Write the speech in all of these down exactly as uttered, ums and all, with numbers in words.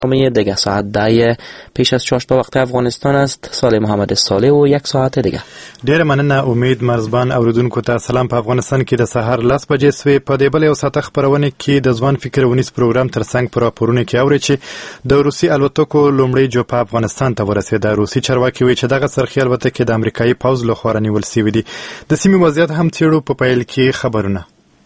دیگه ساعت ده پیش از شش به وقت افغانستان است. صالح محمد صالح و یک ساعت دیگه. ډیر مننه امید مرزبان. اوریدونکو ته سلام. په افغانستان کې د سحر لس بجې سوې. په دې بل یو ساعت خبرونه کې د ځوان فکر ونیس پروګرام ترڅنګ پر راپورونه کې اوري چې د روسي الوتکو لومړی جو په افغانستان ته ورسېد. روسي چارواکي وایي چې دغه سرخي الوتکې د امریکایي پوځ لخوا رانیول شوې دي. د سیمې وضعیت هم څېړو. په پیل کې خبرونه.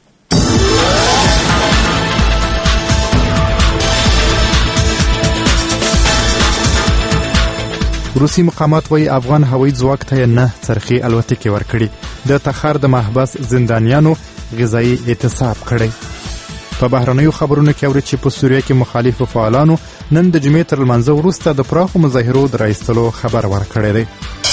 روسي مقامات وایي افغان هوایي ځواک ته نه څرخي الوتکې ورکړي. د تخار د محبس زندانیانو غذایي اعتصاب کړی. په بهرنیو خبرونو کې اوري چې په سوریه کې مخالفو فعالانو نن د جمعې تر لمانځه وروسته د پراخو مظاهرو د راایستلو خبر ورکړی دی.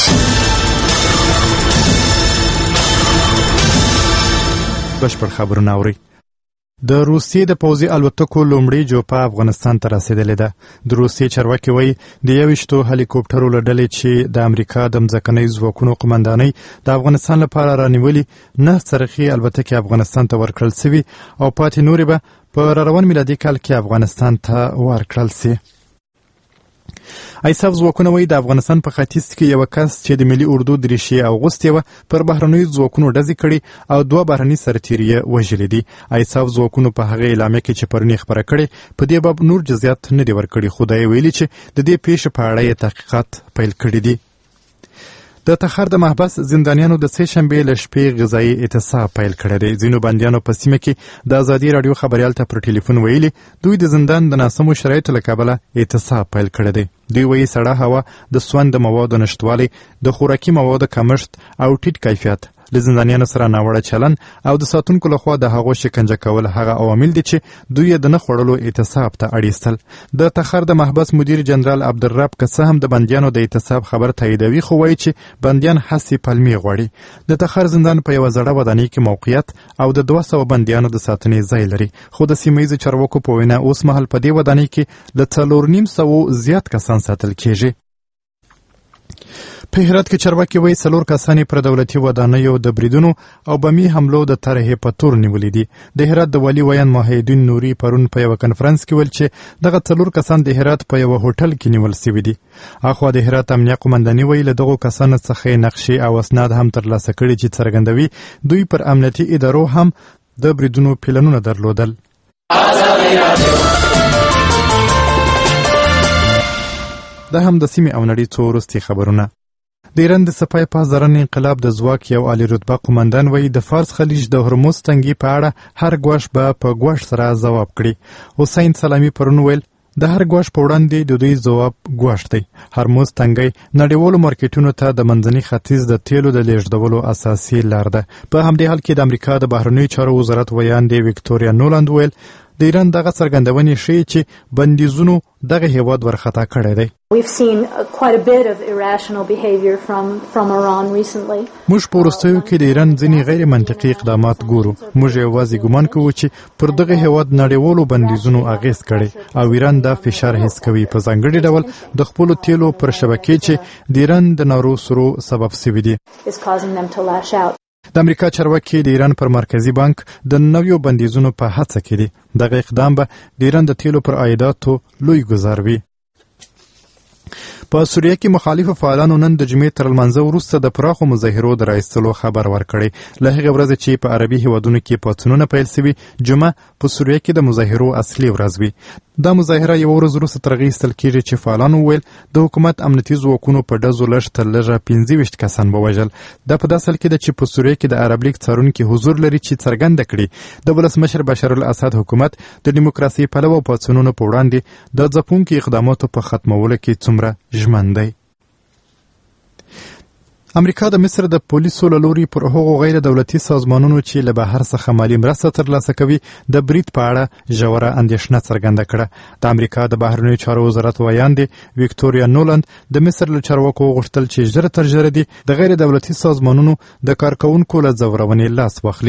بشپړ خبرونه اوري. د روسیې د پوځي الوتکو لومړی جو په افغانستان ته رسیدلې ده. د روسیې چارواکي وایي د یویشتو هلیکوپټرو له ډلې چې د امریکا د مځکنۍ ځواکونو قمندانۍ د افغانستان لپاره رانیولي نه څرخي الوتکې افغانستان ته ورکړل سوي او پاتې نورې به په راروان میلادي کال کې افغانستان ته ورکړل سي. ایساف ځواکونه وایي د افغانستان په ختیځ کې یو کس چې د ملي اردو دریشي اغوستې وه پر بهرنیو ځواکونو ډزې کړي او دوه بهرني سرتیري یې وژلي دي. ایساف ځواکونو په هغې اعلامیه کې چې پرون یې خپره کړې په دې باب نور جزیات نه دي ورکړي، خو دا یې ویلي چې د دې پیښې په اړه یې تحقیقات پیل کړي دي. د تخار د محبس زندانیانو د سه شنبې له شپې غذایي اعتصاب پیل کړی دی. ځینو بندیانو په سیمه کې د ازادي راډیو خبریال ته پر ټلیفون ویلي دوی د زندان د ناسمو شرایطو له کبله اعتصاب پیل کړی دی. دوی وایي سړه هوا، د سون د موادو نشتوالی، د خوراکي موادو کمښت او ټیټ کیفیت، له زندانیانو سره ناوړه چلن او د ساتونکو لخوا د هغو شکنجه کول هغه عوامل دي چې دوی د نه خوړلو اعتصاب ته اړ ایستل. د تخار د محبس مدیر جنرال عبدالرب که څه هم د بندیانو د اعتصاب خبر تاییدوي، خو وایي چې بندیان هسې پلمې غواړي. د تخار زندان په یوه زړه ودانۍ کې موقعیت او د دوه سوه بندیانو د ساتنې ځای لري، خو د سیمه ییزو چارواکو په وینا اوس مهال په دې ودانۍ کې له څلور نیم سوو زیات کسان ساتل کیږي. په هرات کې چارواکي وایي څلور کسانې پر دولتي ودانیو د بریدونو او بمي حملو د طرحې په تور نیولي دي. د هرات د والي ویان محیدین نوري پرون په یوه کنفرانس کې ویل چې دغه څلور کسان د هرات په یوه هوټل کې نیول سوي دي. اخوا د هرات امنیه قمنداني وایي له دغو کسانو څخه نقشې او اسناد هم ترلاسه کړي چې څرګندوي دوی پر امنیتي ادارو هم د بریدونو پلانونه درلودل. دا هم د سیمې او نړۍ څو وروستي خبرونه. د ایران د سپای پاسداران انقلاب د ځواک یو عالی رتبه قمندان وایي د فارس خلیج د هرمز تنګي په اړه هر ګواښ به په ګواښ سره ځواب کړي. حسین سلامي پرون ویل د هر ګواښ په وړاندې د دوی ځواب ګواښ دی. هرمز تنګی نړیوالو مارکیټونو ته د منځني ختیځ د تیلو د لیږدولو اساسي لار ده. په همدې حال کې د امریکا د بهرنیو چارو وزارت ویان دی ویکټوریا نولند ویل د ایران دغه څرګندونې ښیي چې بندیزونو دغه هیواد ورخطا کړی دی. موږ په وروستیو کې د ایران ځینې غیر منطقي اقدامات ګورو. موږ یوازې ګمان کوو چې پر دغه هیواد نړیوالو بندیزونو اغیز کړی او ایران دا فشار حس کوي، په ځانګړي ډول د خپلو تیلو پر شبکې چې د ایران د نارو سرو سبب شوي دي. د امریکا چارواکي د ایران پر مرکزی بانک د نویو بندیزونو په هڅه کې دي. دغه اقدام به د ایران د تیلو پر عایداتو لوی ګزار وي. په سوریه کې مخالفو فعالانو نن د جمعې تر لمانځه وروسته د پراخو مظاهرو د راایستلو خبر ورکړی. له هغې ورځې چې په عربي هیوادونو کې پاڅونونه پیل سوي، جمعه په سوریه کې د مظاهرو اصلي ورځ وي. دا مظاهره یوه ورځ وروسته تر هغې ایستل کېږي چې فعالانو وویل د حکومت امنیتي ځواکونو په ډزو لږ تر لږه پنځه ویشت کسان ووژل. دا په داسې حال کې ده چې په سوریه کې د عرب لیګ څارونکي حضور لري چې څرګنده کړي د ولسمشر بشار الاسد حکومت د دیموکراسۍ پلوه پاڅونونو په وړاندې د ځپونکو اقداماتو په ختمولو کې څومره ژمن دی. امریکا د مصر د پولیسو له لوري پر هغو غیر دولتي سازمانونو چې له بهر څخه مالي مرسته ترلاسه کوي د برید په اړه ژوره اندېښنه څرګنده کړه. د امریکا د بهرنیو چارو وزارت ویان دی ویکټوریا نولند د مصر له چارواکو وغوښتل چې ژر تر ژره دي د غیر دولتي سازمانونو د کارکوونکو له ځورونې لاس واخلي.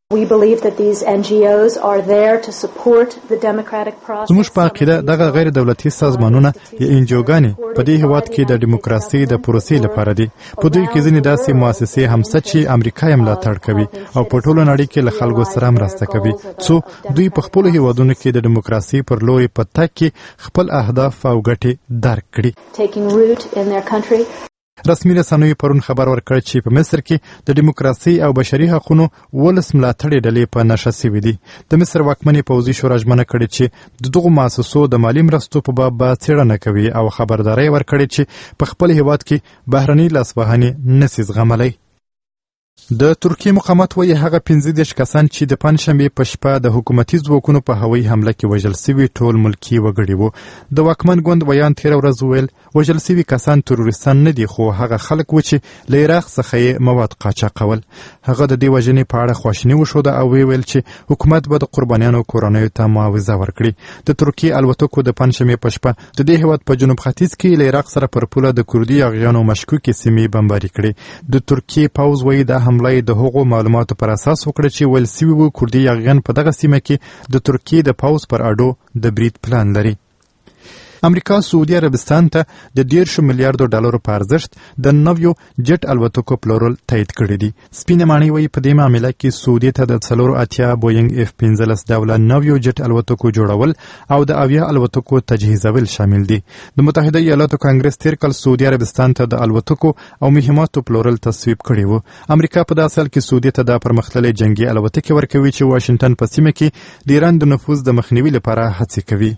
We believe that these N G Os are there to support the democratic process. زموږ په عقیده دغه غیر دولتي سازمانونه یا انجوګانې په دې هیواد کې د دیموکراسي د پروسې لپاره دي. په دوی کې ځینې داسې مؤسسې هم شته چې امریکا یې ملاتړ کوي او په ټوله نړۍ کې له خلکو سره مرسته کوي څو دوی په خپلو هیوادونو کې د دیموکراسي پر لوري په تګ کې خپل اهداف او ګټې درک کړي. Taking root in their country. رسمي رسنیو پرون خبر ورکړ چې په مصر کې د دیموکراسي او بشري حقوقو ولس ملاتړي ډلې په نشه سوي دي. د مصر واکمنې پوځي شورا ژمنه کړې چې د دغو مؤسسو د مالي مرستو په باب به څېړنه کوي او خبرداری ورکړي چې په خپل هیواد کې بهرني لاسوهنې نسي زغملی. د ترکیې مقامات وایي هغه پنځه دېرش کسان چې د پنجشنبې په شپه د حکومتي ځواکونو په هوایي حمله کې وژل سوي ټول ملکي وګړي وو. د واکمن ګوند ویان تېره ورځ وویل وژل سوي کسان تروریستان نه دي خو هغه خلک و چې له عراق څخه یې مواد قاچاقول. هغه د دې وژنې په اړه خواشیني وښوده او ویل چې حکومت به د قربانیانو کورنیو ته معاوضه ورکړي. د ترکیې الوتکو د پنجشنبې په شپه د دې هیواد په جنوب ختیځ کې له عراق سره پر پوله د کردي اغیانو مشکوکې سیمې بمباري کړې. د ترکیې پوځ وایي دا حمله د هغو معلوماتو پر اساس وکړه چې ویل سوي وو کردي یاغیان په دغه سیمه کې د ترکیې د پوځ پر اډو د برید پلان لري. امریکا سعودي عربستان ته د دیرشو میلیارډو ډالرو په ارزښت د نویو جټ الوتکو پلورل تایید کړي دي. سپینه ماڼۍ وایي په دې معامله کې سعودي ته د څلورو اتیا بوینګ اف پنځلس ډوله نویو جټ الوتکو جوړول او د اویا الوتکو تجهیزول شامل دي. د متحده ایالاتو کانګرس تیر کال سعودي عربستان ته د الوتکو او مهماتو پلورل تصویب کړي وو. امریکا په داسې حال کې سعودي ته د پرمختللې جنگي الوتکې ورکوي چې واشنګټن په سیمه کې د ایران د نفوذ د مخنیوي لپاره هڅې کوي.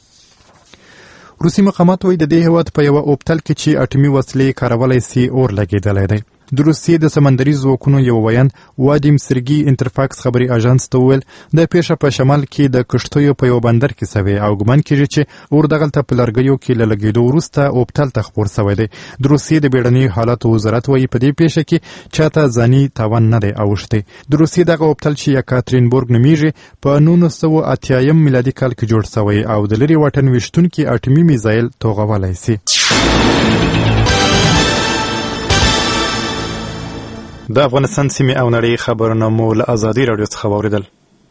روسي مقامات وایي د دې هیواد په یوه اوبتل کې چې اټومي وسلې کارولی سي اور لګېدلی دی. د روسیې د سمندري ځواکونو یو ویان وادیم سرګي انټرفاکس خبري اژانس ته وویل د پیښه په شمال کې د کښتیو په یو بندر کې سوی او ګمان کېږي چې اور دغلته په لرګیو کې له لګېدو وروسته اوبتل ته خپور سوی دی. د روسیې د بیړنیو حالاتو وزارت وایي په دې پیښه کې چاته ځاني تاوان نه دی اوښتی. د روسیې دغه اوبتل چې یکاترینبورګ نومیږي په نولس سوه اتیایم میلادي کال کې جوړ سوی او د لرې واټن ویشتونکي اټومي میزایل توغولی سي. د افغانستان سیمې او نړۍ خبرونه مو له ازادي راډیو څخه واورېدل.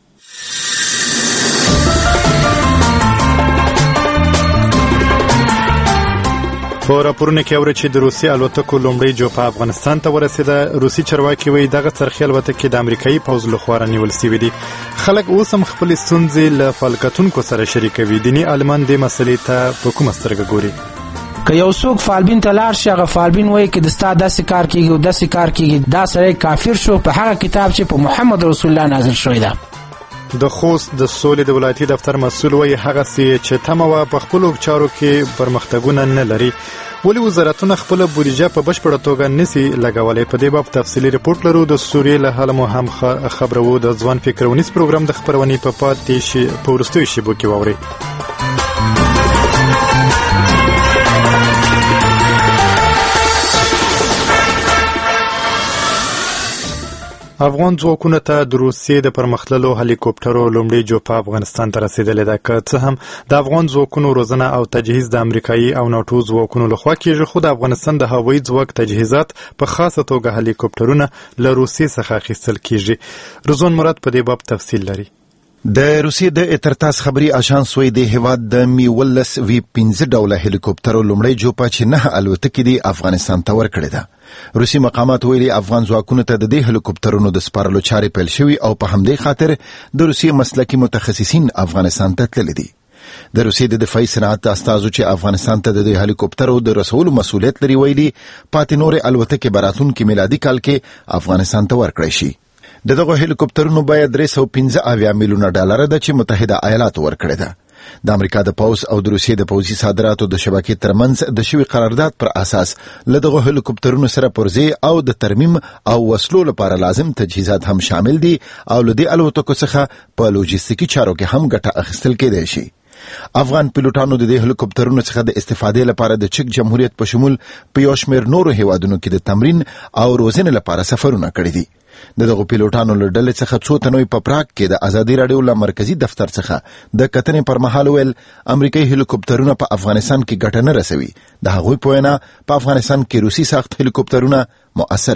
په راپورونه کې اوري چې د روسي الوتکو لومړی جوپه افغانستان ته ورسېده. روسي چارواکي وایي دغه څرخي الوتکې د امریکایي پوځ لخوا رانیول سوي دي. خلک اوس هم خپلې ستونزې له فعال سره شریکوي. دیني عالمان دې مسلې ته په کومه سترګه ګوري؟ که یو څوک فالبین ته لاړ شي هغه فالبین وایي که د ستا داسې کار کېږي او داسې کار کېږي دا سړی کافر شو په هغه کتاب چې په محمد رسول الله نازل شوی ده. د خوست د سولې د ولایتي دفتر مسؤل وایي هغسې چې تمه وه په خپلو چارو کې پرمختګونه نه لري. ولې وزارتونه خپله بودیجه په بشپړه توګه نسي لګولی؟ په دې باب تفصیلي رپورټ لرو. د سوریې له حاله مو هم خبرو. د ځوان فکر ونیس پروګرام د خپرونې په پاتې شي په وروستیو شیبو کې واورئ. افغان ځواکونو ته د روسیې د پرمختللو هلیکوپټرو لومړی جوپه افغانستان ته رسېدلې ده. که څه هم د افغان ځواکونو روزنه او تجهیز د امریکایي او ناټو ځواکونو لخوا کېږي خو د افغانستان د هوایي ځواک تجهیزات په خاصه توګه هلیکوپټرونه له روسیې څخه اخیستل کېږي. رضوان مراد په دې باب تفصیل لري. د روسیې د اترتاس خبري اژانس وایي د هیواد د می ولس وی پنځه ډوله هلیکوپټرو لومړی جوپه چې نه الوتکې دي افغانستان ته ورکړې ده. روسي مقامات ویلي افغان ځواکونو ته د دې هلیکوپټرونو د سپارلو چارې پیل شوي او په همدې خاطر د روسیې مسلکي متخصصین افغانستان ته تللي دي. د روسیې د دفاعي صنعت استازو چې افغانستان ته د دې هلیکوپټرو د رسولو مسؤلیت لري ویلي پاتې نورې الوتکې به راتلونکي میلادي کال کې افغانستان ته ورکړی شي. د دغه هلیکوپټرونو بیه درې سوه پنځه اویا میلیونه ډالره ده چې متحده ایالاتو ورکړې ده. د امریکا د پوځ او د روسیې د پوځي صادراتو د شبکې ترمنځ د شوي قرارداد پر اساس له دغه هلیکوپټرونو سره پرزې او د ترمیم او وسلو لپاره لازم تجهیزات هم شامل دي او له دې الوتکو څخه په لوجستیکي چارو کې هم ګټه اخیستل کېدای شي. افغان پیلوټانو د دې هلیکوپټرونو څخه د استفادې لپاره د چک جمهوریت په شمول په یو شمېر نورو هیوادونو کې د تمرین او روزنې لپاره سفرونه کړي دي. د دغو پیلوټانو له ډلې څخه څو تنوي په پراګ کې د ازادي راډیو له مرکزي دفتر څخه د کتنې پر مهال ویل امریکایي هلیکوپټرونه په افغانستان کې ګټه نه رسوي. د هغوی په وینا په افغانستان کې روسي ساخت هلیکوپټرونه مؤثره دي.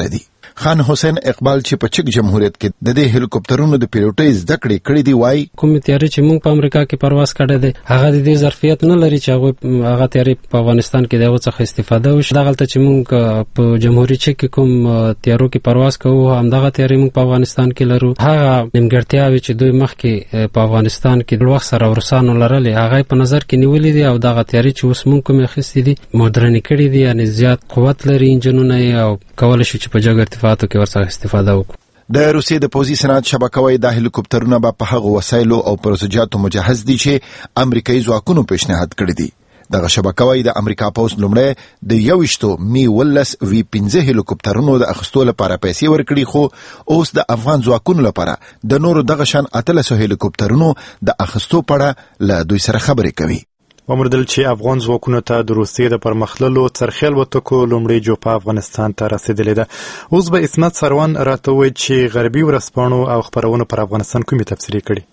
خان حسین اقبال چې په چک جمهوریت کې د دې هلیکوپټرونو د پیلوټۍ زده کړې کړې دی وایي کوم تیاری چې موږ په امریکا کې پرواز کړی دی هغه د دې ظرفیت نه لري چې هغه هغه تیاری په افغانستان کې دغه څخه استفاده وشي. دغه ته چې موږ په جمهوریت کې کوم تیارو کې پرواز کوو همدغه تیاری موږ په افغانستان کې لرو. هغه نیمګړتیاوې چې دوی مخکې په افغانستان کې د وخت سره ورسانو لرلې هغه په نظر کې نیولې دي او دغه تیاری چې اوس موږ کوم اخیستې دي مدرن کړي دي یعنی زیات قوت لري انجنونه او کولای شي چې په جګ ارتفاعاتو کې ورسره استفاده وکړو. د روسیې د پوځي صنعت شبکه وايي د هلیکوپټرونو په هغه وسایلو او پروسجاتو مجهز دي چې امریکایي ځواکونو پیشنهاد کړی دي. دغه شبکه وايي د امریکا پوځ لومړی د یوشتو می ولس وی پنځه هلیکوپټرونو د اخیستلو لپاره پیسې ورکړي خو اوس د افغان ځواکونو لپاره د نورو دغه شان اتلس هلیکوپټرونو د اخیستو په اړه له دوی سره خبرې کوي. ومردل چې افغان ځواکونو ته د روسیې د پرمخللو څرخیل وتکو لومړی جوپه افغانستان ته رسیدلې ده. اوس به اسمت سروان راته وایي چې غربي ورځپاڼو او خپرونو پر افغانستان کومې تبصرې کړي.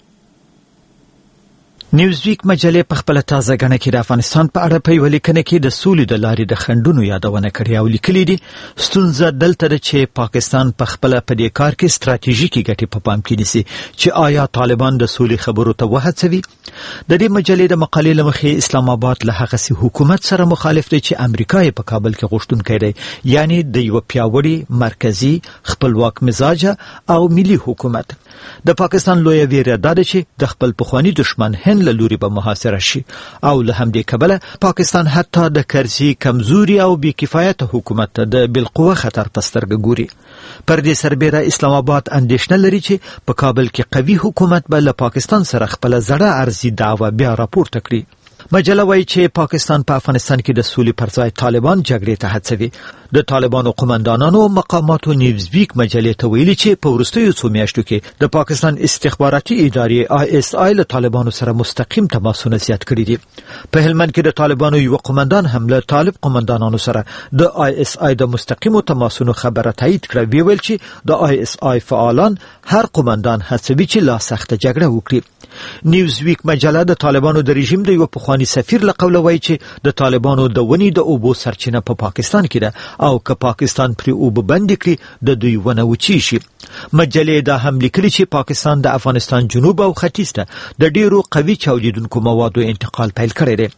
نیوزویک مجلې په خپل تازه غنه کې د افغانستان په اړه په یو لیکنه کې د سولې د لارې د خندونو یادونه کړې او لیکلي دي ستونزه دلته ده چې پاکستان په خپل په دې کار کې ستراتیژیکي ګټې په پام کې نیسي چې آیا طالبان د سولې خبرو ته وهڅوي. د دې مجلې د مقالې لمخې اسلام آباد له هغه سي حکومت سره مخالف دی چې امریکا یې په کابل کې غوښتونکی دی یعنی د یو پیاوړي مرکزی خپلواک مزاج او ملي حکومت. د پاکستان لوی ویره دا ده چې د خپل پخوانی دشمن هند له لوري به محاصره شي او له همدې کبله پاکستان حتی د کرزي کمزوري او بې کفایته حکومت د بالقوه خطر په سترګه ګوري. پر دې سربیره اسلام آباد اندېښنه لري چې په کابل کې قوي حکومت به له پاکستان سره خپل زړه ارزي دعوه بیا راپورته کړي. مجله وايي چې پاکستان په افغانستان کې د سولې پر ځای طالبان جګړې ته هڅوي. د طالبانو قومندانانو او مقاماتو نیوزویک مجلې ته ویلي چې په وروستیو څو میاشتو کې د پاکستان استخباراتي ادارې آی اس آی له طالبانو سره مستقیم تماسونه زیات کړي دي. په هلمند کې د طالبانو یو قومندان هم له طالب قومندانانو سره د آی اس آی د مستقیمو تماسونو خبره تایید کړه. وی ویل چې د آی اس آی فعالان هر قومندان هڅوي چې لا سخته جګړه وکړي. نیوزویک مجله د طالبانو د رژیم د یو پخوانی سفیر له قوله وایي چې د طالبانو د ونی د اوبو سرچینه په پاکستان کې ده او که پاکستان پرې اوبه بندې کړي د دوی ونه وچی شي. مجلې دا هم لیکلي چې پاکستان د افغانستان جنوب او ختیځ ته د ډیرو قوي چاودیدونکو موادو انتقال پیل کړی دی.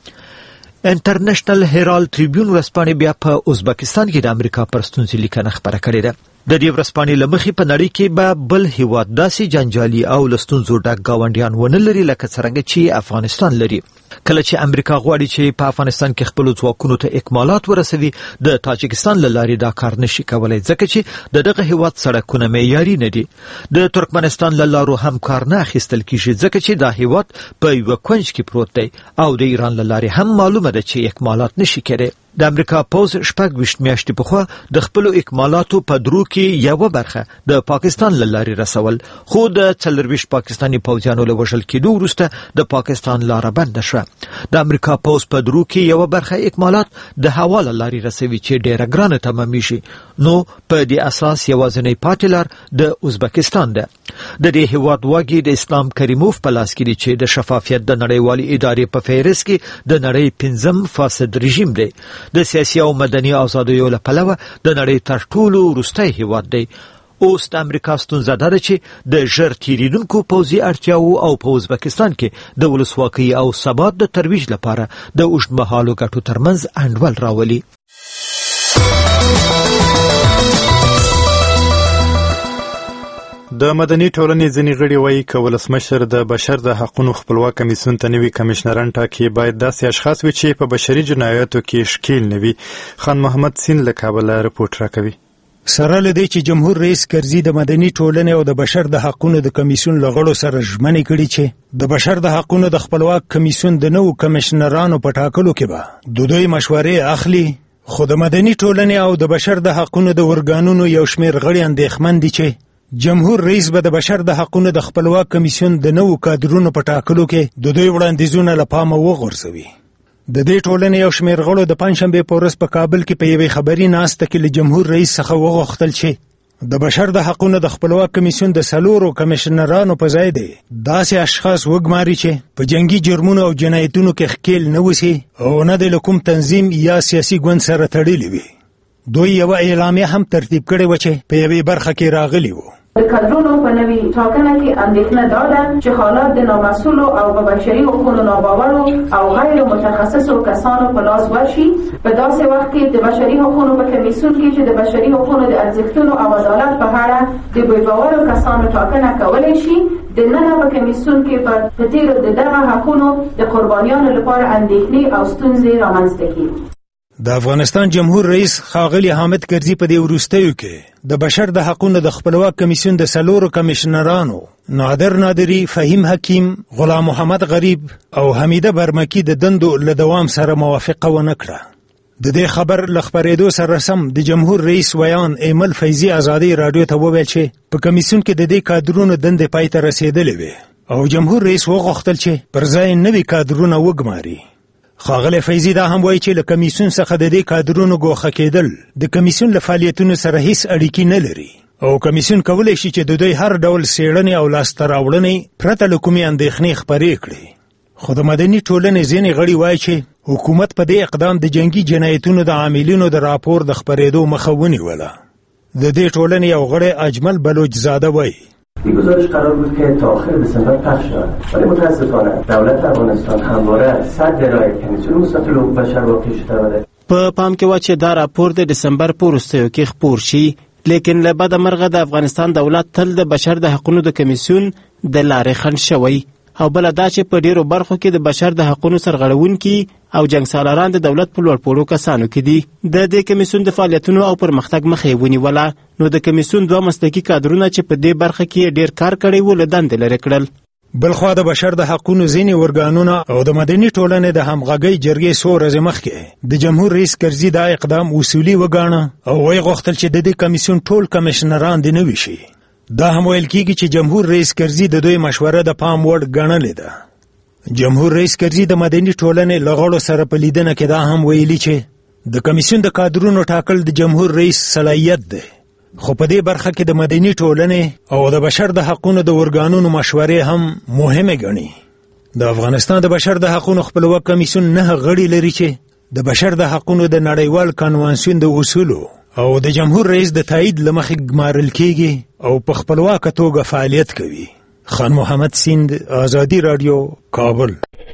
انټرنیشنل هیرالد ټریبیون ورځپاڼې بیا په ازبکستان کې د امریکا پر ستونزې لیکنه خپره کړې ده. د دې ورځپاڼې له مخې په نړۍ کې به بل هیواد داسې جنجالي او له ستونزو ډک ګاونډیان ونه لري لکه څرنګه چې افغانستان لري. کله چې امریکا غواړي چې په افغانستان کې خپل ځواکونو ته اکمالات ورسوي د تاجکستان له لارې دا کار نشي کولای ځکه چې د دغه هیواد سړکونه معیاري نه دي. د ترکمنستان له لارو هم کار نه اخیستل کیږي ځکه چې دا هیواد په یو کونج کې پروت دی او د ایران له لارې هم معلومه ده چې اکمالات نشي کېدای. د امریکا پوز شپږ ویشت میاشتې پخوا د خپلو اکمالاتو په درو کې یوه برخه د پاکستان له لارې رسول خو د څلرویشت پاکستاني پوځیانو له وژل کېدو وروسته د پاکستان لاره بنده شوه. د امریکا پوز په درو کې یوه برخه اکمالات د هوا له لارې رسوي چې ډیره ګرانه تمامیږي. نو په دې اساس یوازینی پاتې لار د ازبکستان ده. د دې هیواد واګي د اسلام کریموف په لاس کې دي چې د شفافیت د نړیوالې ادارې په فهرست کې د نړۍ پنځم فاسد رژیم دی. د سیاسي او مدني ازادیو له پلوه د نړۍ تر ټولو وروستی هیواد دی. اوس د امریکا ستونزه ده چې د ژر تیریدونکو پوځي اړتیاو او په ازبکستان کې د ولسواکۍ او ثبات د ترویج لپاره د اوږدمهالو ګټو ترمنځ انډول راولي. د مدني ټولنې ځینې غړي وایي که ولسمشر د بشر د حقونو خپلواک کمیسیون ته نوي کمشنران ټاکي باید داسې اشخاص وي چې په بشري جنایاتو کې ښکیل نه وي. خان محمد سین له کابله رپورټ راکوي. سره له دې چې جمهور رئیس کرزي د مدني ټولنې او د بشر د حقونو د کمیسیون له غړو سره ژمنې کړي چې د بشر د حقونو د خپلواک کمیسیون د نوو کمشنرانو په ټاکلو کې به د دوی مشورې اخلي، خو د مدني ټولنې او د بشر د حقونو د ورګانونو یو شمېر غړي اندېښمن دي چې جمهور رئیس به د بشر د حقونو د خپلواک کمیسیون د نوو کادرونو په ټاکلو کې د دوی وړاندیزونه له پامه وغورځوي. د دې ټولنې یو شمېر غړو د پنجشنبې په ورځ په کابل کې په یوې خبري ناسته کې له جمهور رئیس څخه وغوښتل چې د بشر د حقونو د خپلواک کمیسیون د څلورو کمشنرانو په ځای دی داسې اشخاص وګماري چې په جنگي جرمونو او جنایتونو کې ښکیل نه وسي او نه د کوم تنظیم یا سیاسي ګوند سره تړلي وي. دوی یو اعلامیه هم ترتیب کړې و چې په یوې برخه کې راغلی و. د کادرونو په نوي ټاکنه کې اندېښنه دا ده چې حالات د نامسؤلو او په بشري حقوقو ناباورو او غیر متخصصو کسانو په لاس ورشي په داسې وخت کې د بشري حقوقو په کمیسیون کې چې د بشري حقوقو د ارزښتونو او عدالت په اړه د بېباورو کسانو ټاکنه کولی شي. د ننه په کمیسیون کې په تیرو د دغه حقونو د قربانیانو لپاره اندېښنې او ستونزې رامنځته کړي. د افغانستان جمهور رئیس ښاغلی حامد کرزي په دې وروستیو کې د بشر د حقونو د خپلواک کمیسیون د څلورو کمیشنرانو نادر نادري، فهیم حکیم، غلام محمد غریب او حمیده برمکی د دندو له دوام سره موافقه ونه کړه. د دې خبر له خپرېدو سره سم د جمهور رئیس ویان ایمل فیضي ازادي راډیو ته وویل چې په کمیسیون کې د دې کادرونو دندې پای ته رسېدلې وې او جمهور رئیس وغوښتل چې پر ځای نوي کادرونه وګماري. ښاغلی فیضي دا هم وایي چې له کمیسیون څخه د دې کادرونو ګوښه کېدل د کمیسیون له فعالیتونو سره هیڅ اړیکې نه لري او کمیسیون کولی شي چې د دوی هر ډول څېړنې او لاسته راوړنې پرته له کومې اندېښنې خپرې کړي. خو د مدني ټولنې ځینې غړي وایي چې حکومت په دې اقدام د جنگي جنایتونو د عاملینو د راپور د خپرېدو مخه ونیوله. د دې ټولنې یو غړی اجمل بلوچ زاده وایي این گزارش قرار بود که تا آخر دسامبر پخش شود، ولی متاسفانه دولت افغانستان همواره صد رای کمیسیون مستقل حقوق بشر واقع شده بوده. په پام کې و چې دا راپور د دسمبر په وروستیو کې خپور شي، لیکن له بده مرغه د افغانستان دولت تل د بشر د حقونو د کمیسیون د لارې خنډ شوی او بل دا چې په ډیرو برخو کې د بشر د حقونو سرغړونکي او جنګسالاران د دولت په لوړ پوړو کسانو کې دي. د دې کمیسیون د فعالیتونو او پرمختګ مخه یې ونیوله، نو د کمیسیون دوه مسلکي کادرونه چې په دې برخه کې ډیر کار کړی و له دندې لرې کړل. بلخوا د بشر د حقونو ځینې ارګانونه او د مدني ټولنې د همغږۍ جرګې څو ورځې مخکې د جمهور رئیس کرزي دا اقدام اصولي وګاڼه او ویې غوښتل چې د دې کمیسیون ټول کمیشنران دې نوي شي. دا هم ویل کېږي چې جمهور رئیس کرزي د دوی مشوره د پام وړ ګڼلې ده. جمهور رئیس کرزي د مدني ټولنې له غړو سره په لیدنه کې دا هم ویلي چې د کمیسیون د کادرونو ټاکل د جمهور رئیس صلاحیت دی، خو په دې برخه کې د مدني ټولنې او د بشر د حقونو د ارګانونو مشورې هم مهمه ګڼي. د افغانستان د بشر د حقونو خپلواک کمیسیون نه غړي لري چې د بشر د حقونو د نړیوال کنوانسیون د اصولو او د جمهور رئیس د تایید له مخې ګمارل کېږي او په خپلواکه توګه فعالیت کوي. خان محمد سیند، آزادي راډیو، کابل.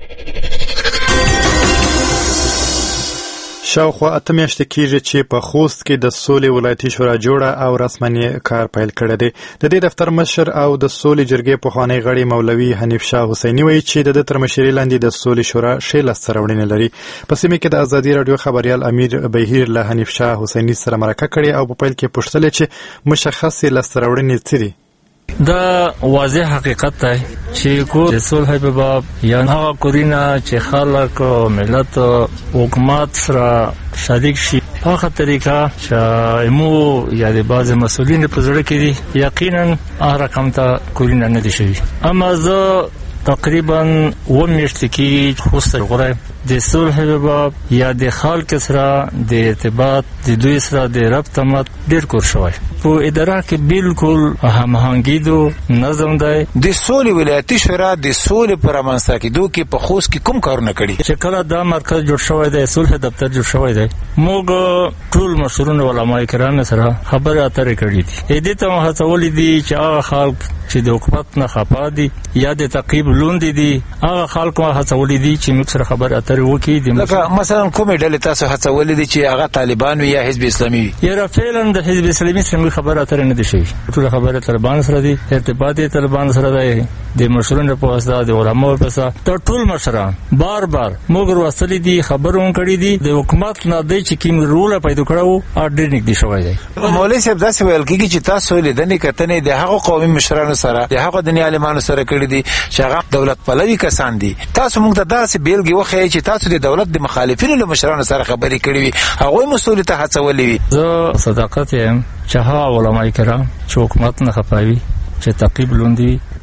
شاوخوا اته میاشتې کېږي چې په خوست کې د سولې ولایتي شورا جوړه او رسمنې کار پیل کړی دی. د دې دفتر مشر او د سولې جرګې پخوانی غړی مولوي حنیف شاه حسیني وایي چې د ده تر مشرۍ لاندې د سولې شورا ښې لاسته راوړنې لري. په سیمه کې د ازادي راډیو خبریال امیر بهیر له حنیف شاه حسیني سره مرکه کړې او په پیل کې پوښتلې چې مشخصې لاسته راوړنې څه دي. دا واضح حقیقت دی چې کو د صلح په باب یا هغه کورینه چې خلک او ملت او حکومت سره شریک شي په هغه طریقه چې مو یا د بعض مسؤلین په زړه کې دي یقینا هغه رقم ته کورینه نه دي شوی. اما زه تقریبا و میاشتې کې خوسته غوړم د صلح په باب یا د خلک سره د ارتباط د دوی سره د رابطه مت ډیر کور شوی. په اداره کې بالکل هماهنګي دو نظم دی. د سولې ولایتي شورا د سولې پر رامنځته کېدو کې په خوست کې کوم کارونه کړي؟ چې کله دا مرکز جوړ شوی دی، صلح دفتر جوړ شوی دی، موږ ټول مسؤلین علماء کرام سره خبرې اترې کړې دي. دې ته هڅولې دي چې هغه خلک چې د حکومت نه خپه دي یا د تعقیب لوندې دي هغه خلک هڅولې دي چې موږ سره خبرې اترې وکړي. لکه مثلا کومې ډلې تاسو هڅولې دي چې هغه طالبان وي یا حزب اسلامي وي؟ یاره فعلا د حزب اسلامي سره خبرې اترې نه دي شوي. ټول خبرې طالبان سره دي، ارتباط یې طالبان سره دی، د مشرانو په واسطه د علماو په واسطه د ټول مشران بار بار موږ ورسلې دي، خبرونه کړې دي. د حکومت نه دی چې کوم رول پیدا کړو ا ډېر نږدې شوی دی. مولوي صاحب داسې ویل کېږي چې تاسو لیدنې کتنې د هغو قومي مشرانو سره د هغو دیني عالمانو سره کړې دي چې هغه دولت پلوي کسان دي. تاسو موږ ته داسې بیلګې وښیئ چې تاسو د دولت د مخالفینو له مشرانو سره خبرې کړې وي، هغوی مسؤل ته هڅولې وي. زه صداقت یم چې هغه علماء کرام چې حکومت نه خپاوي چې تعقیب لوندي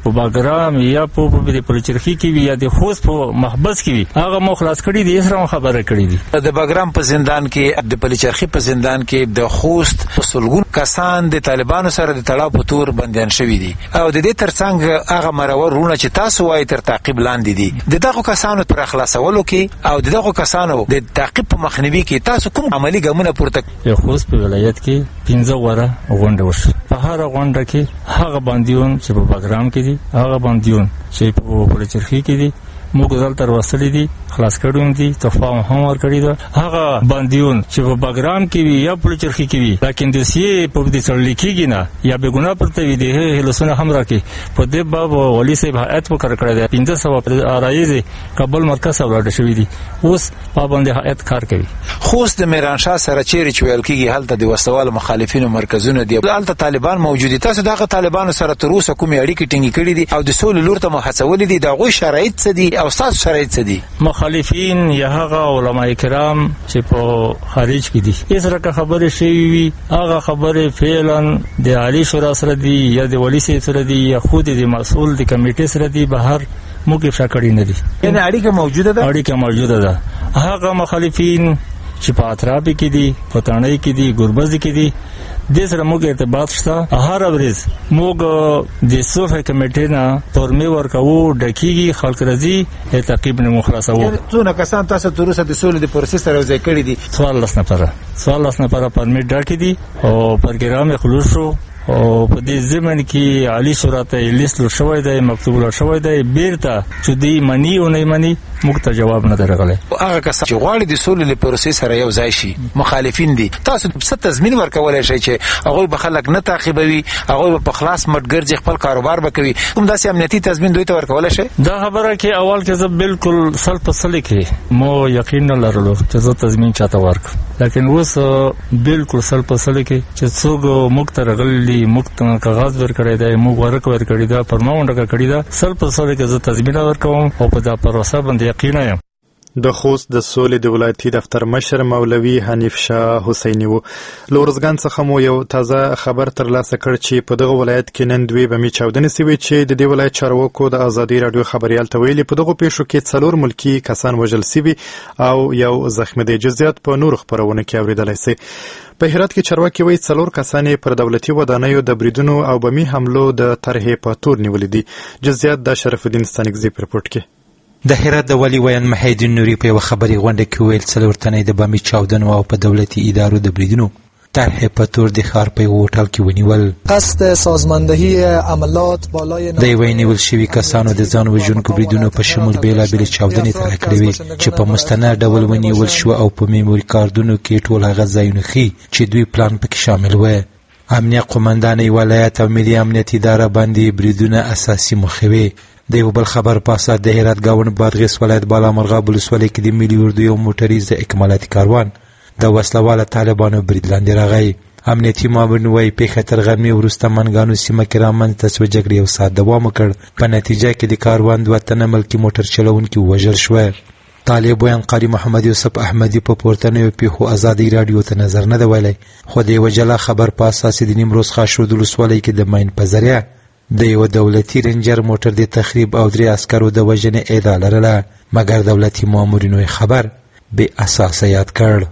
په باګرام یا په پلچرخي کې وي یا د خوست په محبس کې وي هغه مو خلاص کړي دي اسره خبره کړي دي. د باګرام په زندان کې د پلچرخي په زندان کې د خوست په سلګون کسان د طالبانو سره د تړاو په تور بندیان شوي دي او د دې ترڅنګ هغه مرور رونه چې تاسو وایي تر تعقیب لاندې دي د دغه کسانو پر خلاصولو کې او دغه کسانو د تعقیب په مخنیوي کې تاسو کوم عملی ګامونه پورته کړئ؟ خوست په ولایت کې پنځه وره غونډه وشوه. په هر غونډه کې هغه باندیون چې په باګرام کې دي هغه باندیون چې په پلچرخي کې دي موږ دلته وصلې دي خلاص کړو دي تفاهم هم ورکړی دا هغه باندیون چې په باګرام کې وي یا پلچرخي کې وي لکه د سی په دې سړل کېږي نه یا به ګناه پرته وي د هلسونه هم راکې په دې باب ولي صاحب هیئت وکړ کړی دی پنځه سوه ارایز کابل مرکز ولاړ شوی دي اوس پابند هیئت کار کوي. خوست د میرانشاه سره چیرې چې ویل کېږي هلته د وسوال مخالفینو مرکزونه دي هلته طالبان موجود دي تاسو دغه طالبانو سره تر اوسه کومې اړیکې ټینګې کړې دي او د سولې لور ته مو هڅولې دي د هغوی شرایط څه دي او ستاسو شرایط څه دي؟ مخالفین یا هغه علما کرام چې په خارج کې دي هیڅ رقم خبرې شوي وي هغه خبرې فعلا د عالی شورا سره دي یا د ولی صاحب سره دي یا خود د مسؤل د کمیټې سره دي بهر موږ افشا کړی نه دي. یعنی اړیکه موجوده ده اړیکه موجوده ده. هغه مخالفین چې په اطراف کې دي په تانۍ کې دي ګربز کې دي د سره موږ ارتباط شته هر ورځ موږ د صلح کمیټې نه پرمې ورکوو ډکیږي خلک راځي تعقیب نه مخلصو. څونه کسان تاسو تر اوسه د سولې د پروسس سره ځای کړی دي؟ څوارلس نفره څوارلس نفره پرمې ډکې دي او پروګرام خلاص شو او په دې ضمن کې عالی شورا ته لیست شوی دی مکتوب لا شوی دی بیرته چې دی منی او نه منی موږ ته جواب نه درغلی. هغه کسان چې غواړي د سولې له پروسې سره یو ځای شي مخالفین دي تاسو څه تضمین ورکولای شئ چې هغوی به خلک نه تعقیبوي هغوی به په خلاص مټ ګرځي خپل کاروبار به کوي کوم داسې امنیتي تضمین دوی ته ورکولای شئ؟ دا خبره کې اول کې زه بالکل سل په سل کې مو یقین نه لرلو چې زه تضمین چاته ورکړم لیکن اوس بالکل سل په سل کې چې څوک موږ ته راغلي موږ ته کاغذ ورکړی دی موږ ورک ورکړی دا فرماونه کړی دا سل په سل کې زه تضمین ورکوم او په دا پروسه باندې یقین یم. د خوست د سولې د ولایتي دفتر مشر مولوي حنیف شاه حسیني و. له ارزګان څخه مو یو تازه خبر ترلاسه کړ چې په دغه ولایت کې نن دوې بمې چاودنې سوې چې د دې ولایت چارواکو د ازادي راډیو خبریال ته ویلي په دغو پیښو کې څلور ملکي کسان وژل سوي او یو زخمی دی. جزئیات په نورو خپرونو کې اورېدلی سئ. په هرات کې چارواکي وایي څلور کسان پر دولتي ودانیو د بریدونو او بمي حملو د طرحې په تور نیولي دي. جزئیات د شرف الدین ستانکزي په رپورټ کې. د هرات د والي ویان محیدین نوري په یوه خبري غونډه کې ویل څلور تنه د بمي چاودنو او په دولتي ادارو د بریدونو طرح په تور د ښار په یوه هوټل کې ونیول. قصد سازماندهی عملات بالای د یوه نیول شوي کسانو د ځان وژونکو بریدونو په شمول بېلابېلې چاودنې طرح کړې وې چې په مستند ډول ونیول شوه او په میموري کارډونو کې ټول هغه ځایونه ښیي چې دوی پلان پکې شامل وه. امنیه قومندانۍ ولایت او ملي امنیت اداره باندې بریدونه اساسي موخې وې. د یو بل خبر په اساس د هرات ګاونډ بادغیس ولایت بالامرغاب ولسوالۍ کې د ملي اردو یو موټریز اکمالاتي کاروان د وسلواله طالبانو برید لاندې راغی. امنیتي مامورین وایي پیښه تر غرمې وروسته منګانو سیمه کې رامنځته سوه جګړې یو ساعت دوام وکړ. په نتیجه کې د کاروان دوه تنه ملکي موټر چلوونکي ووژل شوه. طالب ویان قاری محمد یوسف احمدي په پورتنیو پیښو ازادي راډیو ته نظر نه دی ویلی خو د یوه جلا خبر په اساس د نیمروز خاشرود ولسوالۍ کې د ماین په ذریعه د یو دولتي رنجر موټر د تخریب او درې عسکرو د وژنې ادعا لرله مګر دولتي مامورینو خبر بې اساسه یاد کړ.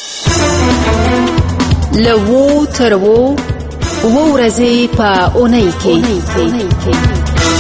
له و تر و اوه ورځې په اونۍ کې.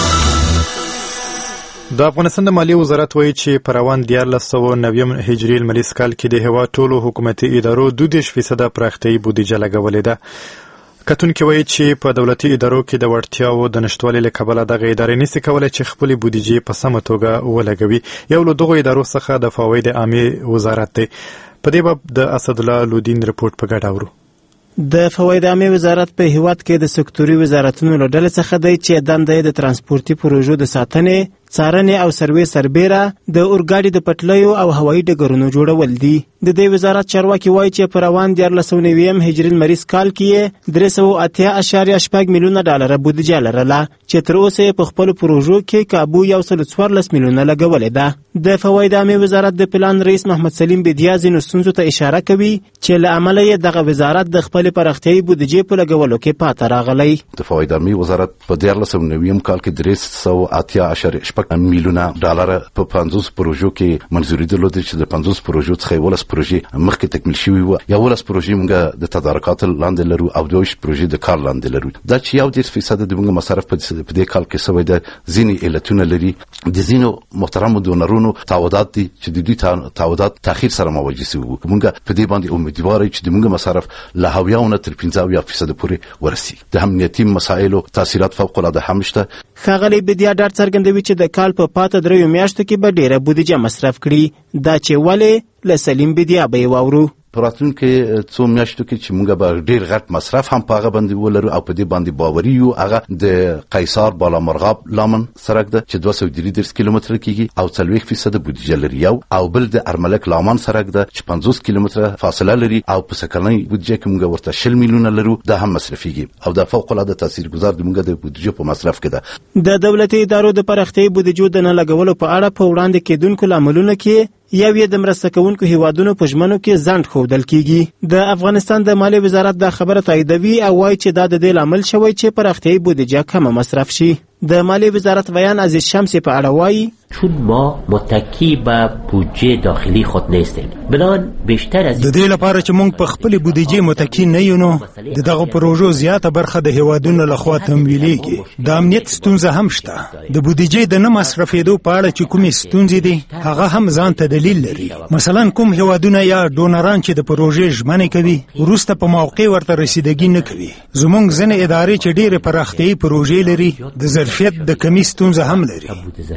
د افغانستان د مالیې وزارت وایي چې په روان دیارلس سوه نویم هجري لمریز کال کې د هېواد ټولو حکومتي ادارو دوه دېرش فیصده پراختیایي بودیجه لګولې ده. کتونکي وایي چې په دولتي ادارو کې د وړتیاوو د نشتوالي له کبله دغه ادارې نشي کولی چې خپلې بودیجې په سمه توګه ولګوي. یو له دغو ادارو څخه د فواید عامې وزارت دی. په دې باب د اسدالله لودین رپورټ په ګډه اورو. د فواید عامې وزارت په هیواد کې د سکتوري وزارتونو له ډلې څخه دی چې دنده یې د ترانسپورتي پروژو د ساتنې، څارنې او سروې سربیره د اورګاډي د پټلیو او هوایي ډګرونو جوړول دي. د دې وزارت چارواکي وایي چې په روان دیارلس سوه نوي هجري لمریز کال کې یې درې سوه اتیا اعشاریه شپږ میلیونه ډالره بودیجه لرله چې تر اوسه یې په خپلو پروژو کې کابو یو سل څوارلس میلیونه لګولې ده. د فواید عامې وزارت د پلان رئیس محمد سلیم بیدیا ځینو ستونزو ته اشاره کوي چې له امله یې دغه وزارت د خپلې پراختیایي بودیجې په لګولو کې پاته راغلی. د فواید عامې وزارت په دیارلس سوه نوي کال کې درې سوه اتیا اعشاریه شپږ میلیونه ډالره په پنځوس پروژو کې منظوري درلوده چې د پنځوس پروژو څخه یولس پروژې مخکې تکمیل شوي وو. یولس پروژې موږ د تدارکاتو لاندې لرو او دوه ویشت پروژې د کار لاندې لرو. دا چې یو دېرش فیصده د موږ مصرف په دې کال کې سوی ده ځینې علتونه لري. د ځینو محترمو ډونرونو تعهدات دي چې د دوی تعهدات تاخیر سره مواجه شوي وو. موږ په دې باندې امیدوار یو چې د موږ مصرف له هویا نه تر پنځه اویا فیصده پورې ورسي. د امنیتي مسایلو تاثیرات فوق العاده هم شته. ښاغلی بیدیا ډاډ څرګندوي چې د کال په پاته دریو میاشتو کې به ډیره بودیجه مصرف کړي. دا چې ولې له سلیم بیدیا به یې واورو. په راتلونکي څو میاشتو کې چې موږ به ډیر غټ مصرف هم په هغه باندې ولرو او په دې باندې باوري یو. هغه د قیصار بالا مرغاب لامن سرک ده چې دوه سوه درې دېرش کیلومتره کیږي او څلوېښت فیصده بودیجه لري یو، او بل د ارملک لامن سرک ده چې پنځوس کیلومتره فاصله لري او په سکرنۍ بودیجه کې موږ ورته شل میلیونه لرو. دا هم مصرفيږي او د فوق العاده تاثیرګذار د موږ د بودیجه په مصرف کې ده. د دولتي ادارو د پراختیایي بودیجو د نه لګولو په اړه په وړاندې کېدونکو لاملونو کې یو یې د مرسته کوونکو هیوادونو په ژمنو کې ځنډ ښودل کیږي. د افغانستان د مالیې وزارت دا خبره تاییدوي او وایي چې دا د دې لامل شوی چې پراختیایي بودیجه کمه مصرف شي. د مالیې وزارت بیان عزیز شمسی په اړه وایي چون ما متکی به بودجه داخلی خود نیستیم بنان بیشتر از د دې لپاره چې موږ په خپل بودیجې متکی نه یو نو د دغه پروژو زیاته برخه د هیوادونو لخوا تمویلېږي. د امنیت ستونزه هم شته. د بودیجې د نه مصرفېدو په اړه چې کومې ستونزې دي هغه هم ځان ته دلیل لري. مثلا کوم هیوادونه یا ډونران چې د پروژې ژمنې کوي وروسته په موقع ورته رسیدګي نه کوي. زموږ ځینې ادارې چې ډېرې پراختیایي پروژې لري د ظرفیت د کمی ستونزه هم لري.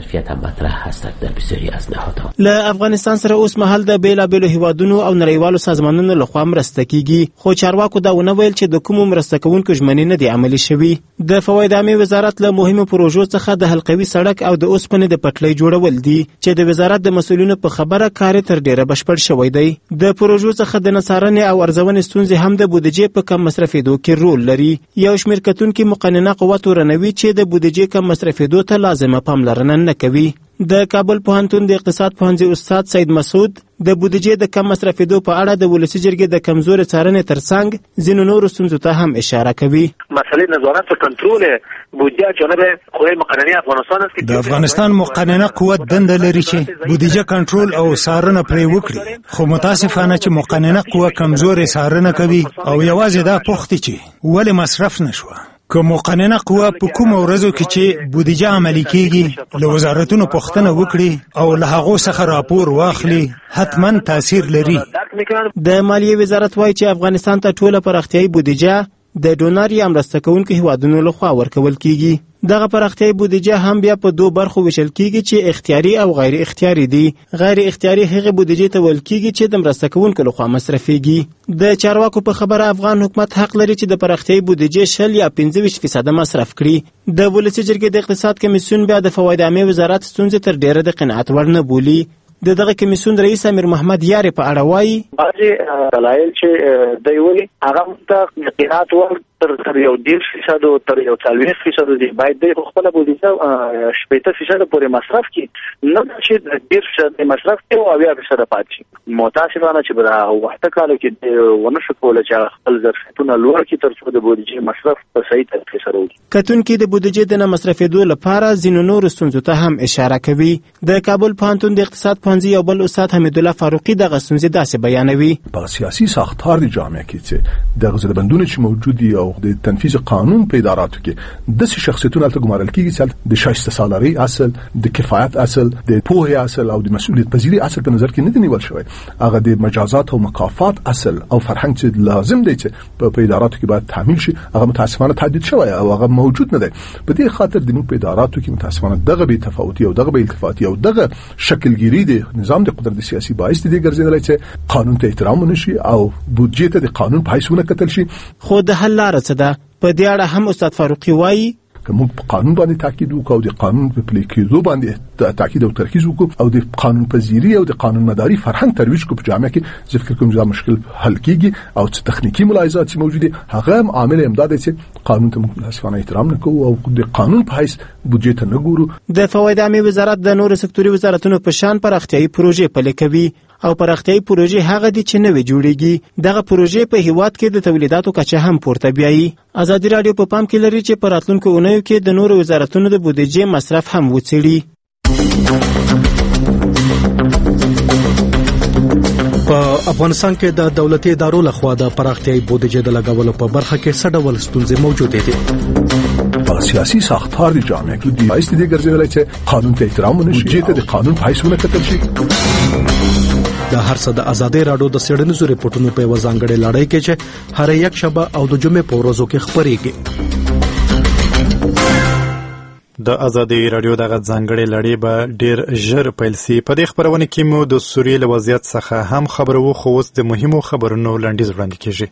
له افغانستان سره اوس مهال د بیلابیلو هیوادونو او نړیوالو سازمانونو لخوا مرسته کیږي، خو چارواکو دا ونه ویل چې د کومو مرسته کوونکو ژمنې نه دي عملي شوي. د فواید عامې وزارت له مهمو پروژو څخه د حلقوي سړک او د اوسپنې د پټلۍ جوړول دي چې د وزارت د مسؤلینو په خبره کار تر ډیره بشپړ شوی دی. د پروژو څخه د نڅارنې او ارزونې ستونزې هم د بودیجې په کم مصرفېدو کې رول لري. یو شمېر کتونکي مقننه قوه تورنوي چې د بودیجې کم مصرفېدو ته لازمه پاملرنه نه کوي. د کابل پوهنتون د اقتصاد پوهنځي استاد سید مسعود د بودیجې د کم مصرفېدو په اړه د ولسي جرګې د کمزورې څارنې ترڅنګ ځینو نورو ستونزو ته هم اشاره کوي. مسئله نظارت و کنترل بودجه جانب قوه مقننه افغانستان است. د افغانستان مقننه قوت دنده لري چې بودیجه کنټرول او څارنه پرې وکړي، خو متاسفانه چې مقننه قوه کمزورې څارنه کوي او یوازې دا پوښتې چې ولې مصرف نشوه. که مقننه قوه په کومو ورځو کې چې بودیجه عملي کیږي له وزارتونو پوښتنه وکړي او له هغو څخه راپور واخلي حتما تاثیر لري. د مالیې وزارت وایي چې افغانستان ته ټوله پراختیایي بودیجه د ډونر یا مرسته کوونکو هیوادونو لخوا ورکول کیږي. دغه پراختیایي بودیجه هم بیا په دوه برخو ویشل کیږي چې اختیاري او غیر اختیاري دي. غیر اختیاري هغه بودیجې ته ویل کیږي چې د مرسته کوونکو لخوا مصرفېږي. د چارواکو په خبره افغان حکومت حق لري چې د پراختیایي بودیجې شل یا پنځه ویشت فیصده مصرف کړي. د ولسي جرګې د اقتصاد کمیسیون بیا د فواید عامې وزارت ستونزې تر ډیره د قناعت وړ نه بولي. د دغه کمیسیون رئیس امیر محمد یارې په اړه وایي بعضې دلایل چې دی ولي هغه موږ ته قناعت وړ تر یو دېرش فیصد او تر یو څلوېښت فیصد دي باید دی خپله بودیجه شپېته فیصده پورې مصرف کړي، نه چې دېرش فیصد مصرف کړي او اویا فیصده پاتې شي. متاسفانه چې په دغه وخته کالو کې ونه شو کولی چې خپل ظرفیتونه لوړ کړي تر څو د بودیجې مصرف په صحیح طریقې سره وکړي. کتونکي د بودیجې د نه مصرفېدو لپاره ځینو نورو ستونزو ته هم اشاره کوي. د کابل پوهنتون د اقتصاد پوهنځي یو بل استاد حمیدالله فاروقي دغه ستونزې داسې بیانوي. په سیاسي ساختار د جامعه کې چې دغه ضدبندونه چې موجود دي او د تنفیذ قانون په اداراتو کې داسې شخصیتونه هلته ګمارل کېږي چې د شایسته سالارۍ اصل، د کفایت اصل، د پوهې اصل او د مسؤلیت پذیرۍ اصل په نظر کې نه دی نیول شوی. هغه د مجازات او مکافات اصل او فرهنګ چې لازم دی چې په اداراتو کې باید تعمیل شي هغه متاسفانه تحدید شوی او هغه موجود نه دی. په دې خاطر د موږ په اداراتو کې متاسفانه دغه بې تفاوتي او دغه بې التفاطي او دغه شکلګیري د نظام د قدرت سیاسي باعث دي ګرځېدلی چې قانون ته احترام ونشي او بودجې ته د قانون په حیث ونه کتل شي. خو د حل لاره څه ده؟ په دې اړه هم استاد فاروقي وایي که موږ په قانون باندې تاکید وکړو او د قانون په پلي کېدو باندې تاکید او ترکیز وکړو او د قانون پذیری او د قانون مداري فرهنګ ترویج کړو په جامعه کې، زه فکر کوم دا مشکل حل کیږي. او څه تخنیکی ملاحظات چې موجود دي هغه هم عامل امداد دي چې قانون ته موږ مناسبانه احترام نه کوو او د قانون په حیث بودجې ته نه ګورو. د فواید عامه وزارت د نورو سکتوري وزارتونو په شان پراختیايي پروژې پلي کوي او پراختیايي پروژې هغه دي چې نوې جوړیږي. دغه پروژې په هیواد کې د تولیداتو کچه هم پورته بیایي. ازادي راډیو په پام کې لري چې په راتلونکو اونیو کې د نورو وزارتونو د بودیجې مصرف هم وڅېړي. په افغانستان کې د دولتي ادارو لخوا د پراختیايي بودیجې د لګولو په برخه کې څه ډول ستونزې موجودې دي؟ په سیاسي ساختار د جامعه کې د ایست دي ګرځېدل چې قانون ته احترام ونشي، بودجې ته د قانون په حیث ونکتل شي. د هر څه د ازادي راډیو د څېړنیزو ریپورتونو په وزانګړې لړۍ کې چې هر یک شنبه او د جمعې په ورځو کې خبرېږي. د ازادي راډیو دغه ځانګړې لړۍ به ډیر ژر پیل سي. په دې خبرونه کې مو د سوریې له وضعیت څخه هم خبرو، خو اوس د مهمو خبرونو لنډیز وړاندې کیږي.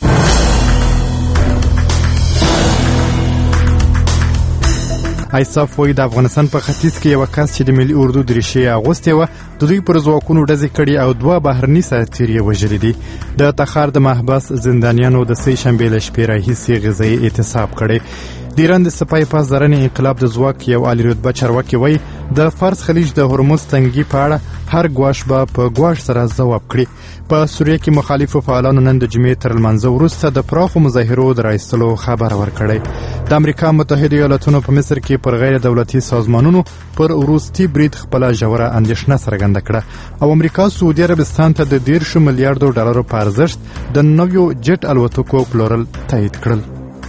ایساف وایي د افغانستان په ختیځ کې یو کس چې د ملي اردو د ریشې اغوستې وه د دوی پر ځواکونو ډزې کړي او دوه بهرني سرتېري یې وژلي دي. د تخار د محبس زندانیانو د سې شنبې له شپې راهیسې غذایي اعتصاب کړی. د ایران د سپای پاس درنې انقلاب د ځواک یو عالی رتبه چارواکي وایي د فارس خلیج د هرمز تنګي په اړه هر ګواښ به په ګواښ سره ځواب کړي. په سوریه کې مخالفو فعالانو نن د جمعې تر لمانځه وروسته د پراخو مظاهرو د راایستلو خبر ورکړی. د امریکا متحده ایالاتونو په مصر کې پر غیر دولتي سازمانونو پر وروستي برید خپله ژوره اندېښنه څرګنده کړه او امریکا سعودي عربستان ته د دیرشو میلیارډو ډالرو په ارزښت د نویو جټ الوتکو پلورل تایید کړل.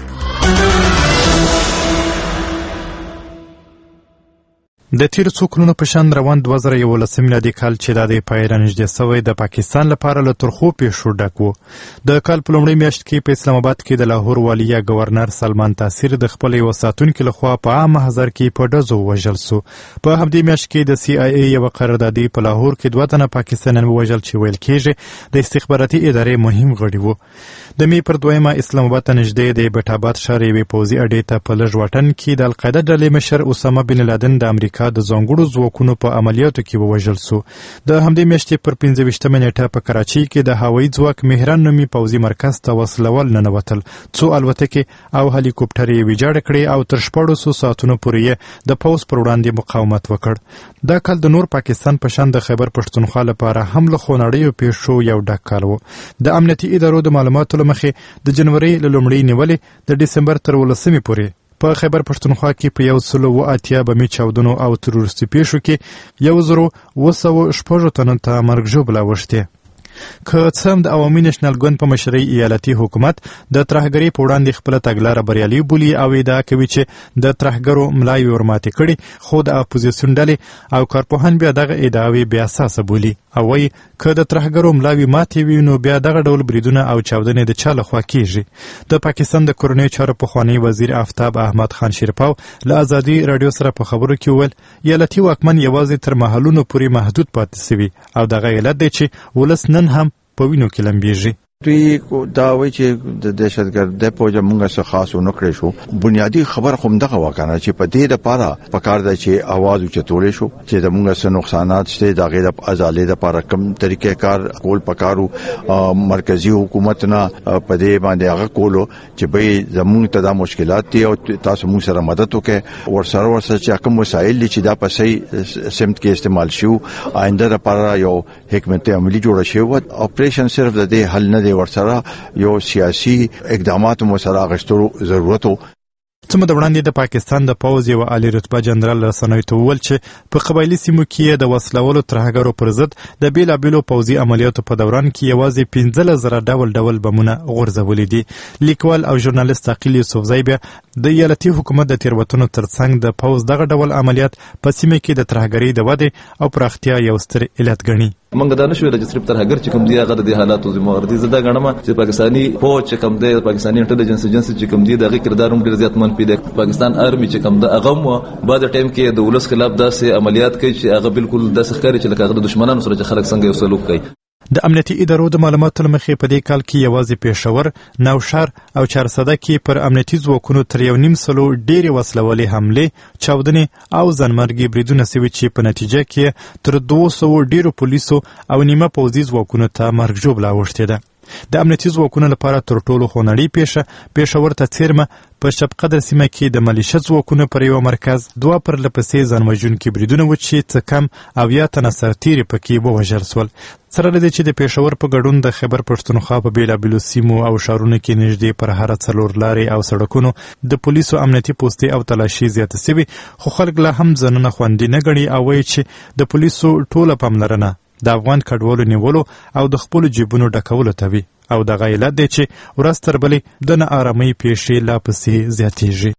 د تیر څو کلونو په شان روان دوه زره یولسم میلادي کال چې دا د پای رانږدې سوی د پاکستان لپاره له ترخو پیښو ډک و. د کال په لومړۍ میاشت کې په اسلام آباد کې د لاهور والیه گورنر سلمان تاثیر د خپل یو ساتونکي لخوا په عامه محضر کې په ډزو وژل سو. په همدې میاشت کې د سی آی ای یو قراردادي په لاهور کې دوه تنه پاکستانیان وژل چې ویل کېږي د استخباراتي ادارې مهم غړي وو. د می پر دویمه اسلام آباد ته نږدې د بیت آباد ښار یوې پوځي اډې ته په لږ واټن کې د القاعده ډلې مشر اسامه بن لادن د امریکا د ځانګړو ځواکونو په عملیاتو کې ووژل سو. د همدې میاشتې پر پنځه ویشتمه نیټه په کراچۍ کې د هوایي ځواک مهران نومي پوځي مرکز ته وسلوال ننوتل. څو الوتکې او هلیکوپټرې یې ویجاړې کړې او تر شپاړسو ساعتونو پورې یې د پوځ پر وړاندې مقاومت وکړ. دا کال د نور پاکستان په شان د خیبر پښتونخوا لپاره هم له خونړیو پیښو یو ډک کال و. د امنیتي ادارو د معلوماتو له مخې د جنوري له لومړۍ نیولې د ډسمبر تر ولسمې پورې په خیبر پښتونخوا کې په یو سلو و اتیا بمي چاودنو او تروریستي پیښو کې یو زرو اوه سوه شپږو تنو ته مرګ ژوبله اوښتې. که څه هم د عوامي نېشنل ګوند په مشرۍ ایالتي حکومت د ترهګرۍ په وړاندې خپله تګلاره بریالي بولي او ادعا کوي چې د ترهګرو ملاوې ورماتې کړي، خو د اپوزیسیون ډلې او کارپوهان بیا دغه ادعاوې بې اساسه بولي او وایي که د ترهګرو ملاوې ماتې وي نو بیا دغه ډول بریدونه او چاودنې د چا لخوا کیږي. د پاکستان د کورنیو چارو پخوانی وزیر آفتاب احمد خان شیرپاو له ازادي راډیو سره په خبرو کې وویل ایالتي واکمن یوازې تر محلونو پورې محدود پاتې سوي او دغه علت دی چې ولس نن هم په وینو کې لمبیږي. دوی دا وایي چې د دهشتګردۍ په وجه موږ څه خاص ونه کړی شو. بنیادي خبر خو همدغه وکنه چې په دې لپاره پکار دی چې اواز اوچتولی شو چې د موږ څه نقصانات شته د هغې د ازالۍ لپاره کوم طریقې کار کول پکارو. مرکزي حکومت نه په دې باندې هغه کولو چې به زموږ ته دا مشکلات دي او تاسو موږ سره مدد وکړي. ورسره ورسره چې کوم وسایل دي چې دا په صحیح سمت کې استعمال شو آینده لپاره یو حکمت عملی جوړ شي. اپریشن صرف د دې حل نه ورسره یو سیاسي اقدامات مو سره غشتو ضرورت وو. څه مده وړاندې د پاکستان د پوځ یو عالی رتبه جنرال رسنیو ته وویل چې په قبایلي سیمو کې د وسلوالو ترهګرو پر ضد د بېلابېلو پوځي عملیاتو په دوران کې یوازې پنځلس زره ډول ډول بمونه غورځولي دي. لیکوال او ژورنالیست عقیل یوسفزی بیا د ایالتي حکومت د تېروتنو ترڅنګ د پوځ دغه ډول عملیات په سیمه کې د ترهګرۍ د ودې او پراختیا یو ستر علت ګڼي. منګ دا نشو د صرف ترهګر چې کوم دی هغه د حالاتو ذمہوار دي. زدا غنم چې پاکستاني فوج چې کوم دی پاکستاني انټيليجنس ایجنسی چې کوم دی دغه کردار هم ډیر زیات منفي دی. پاکستان آرمي چې کوم د هغه مو بعد ټایم کې د ولس خلاف داسې عملیات کوي چې هغه بالکل داسې ښکاري چې لکه هغه د دشمنانو سره چې خلک څنګه یو سلوک کوي. د امنیتي ادارو د معلوماتو له مخې په دې کال کې یوازې پېښور، نوشهر او چارسده کې پر امنیتي ځواکونو تر یو نیم سلو ډېرې وسلوالې حملې، چاودنې او ځانمرګي بریدونه سوي چې په نتیجه کې تر دوه سوو ډېرو پولیسو او نیمه پوځي ځواکونو ته مرګ ژوبله اوښتې ده. د امنیتي ځواکونو لپاره تر ټولو خونړۍ پیښه پېښور ته څیرمه په شبقدر سیمه کې د ملیشه ځواکونو پر یوه مرکز دوه پرله پسې ځانوژونکي بریدونه وو چې څه کم اویا تنه سرتیري پکې ووژل سول. سره له دې چې د پېښور په ګډون د خیبر پښتونخوا په بېلابېلو سیمو او ښارونو کې نږدې پر هره څلور لارې او سړکونو د پولیسو امنیتي پوستې او تلاشي زیاته سوي، خو خلک لا هم ځانونه خوندي نه ګڼي او وایي چې د پولیسو ټوله پاملرنه د افغان کډوالو نیولو او د خپلو جیبونو ډکولو ته وي او دغه علت دی چې ورځ تر بلې د ناارامۍ پیښې لا پسې زیاتېږي.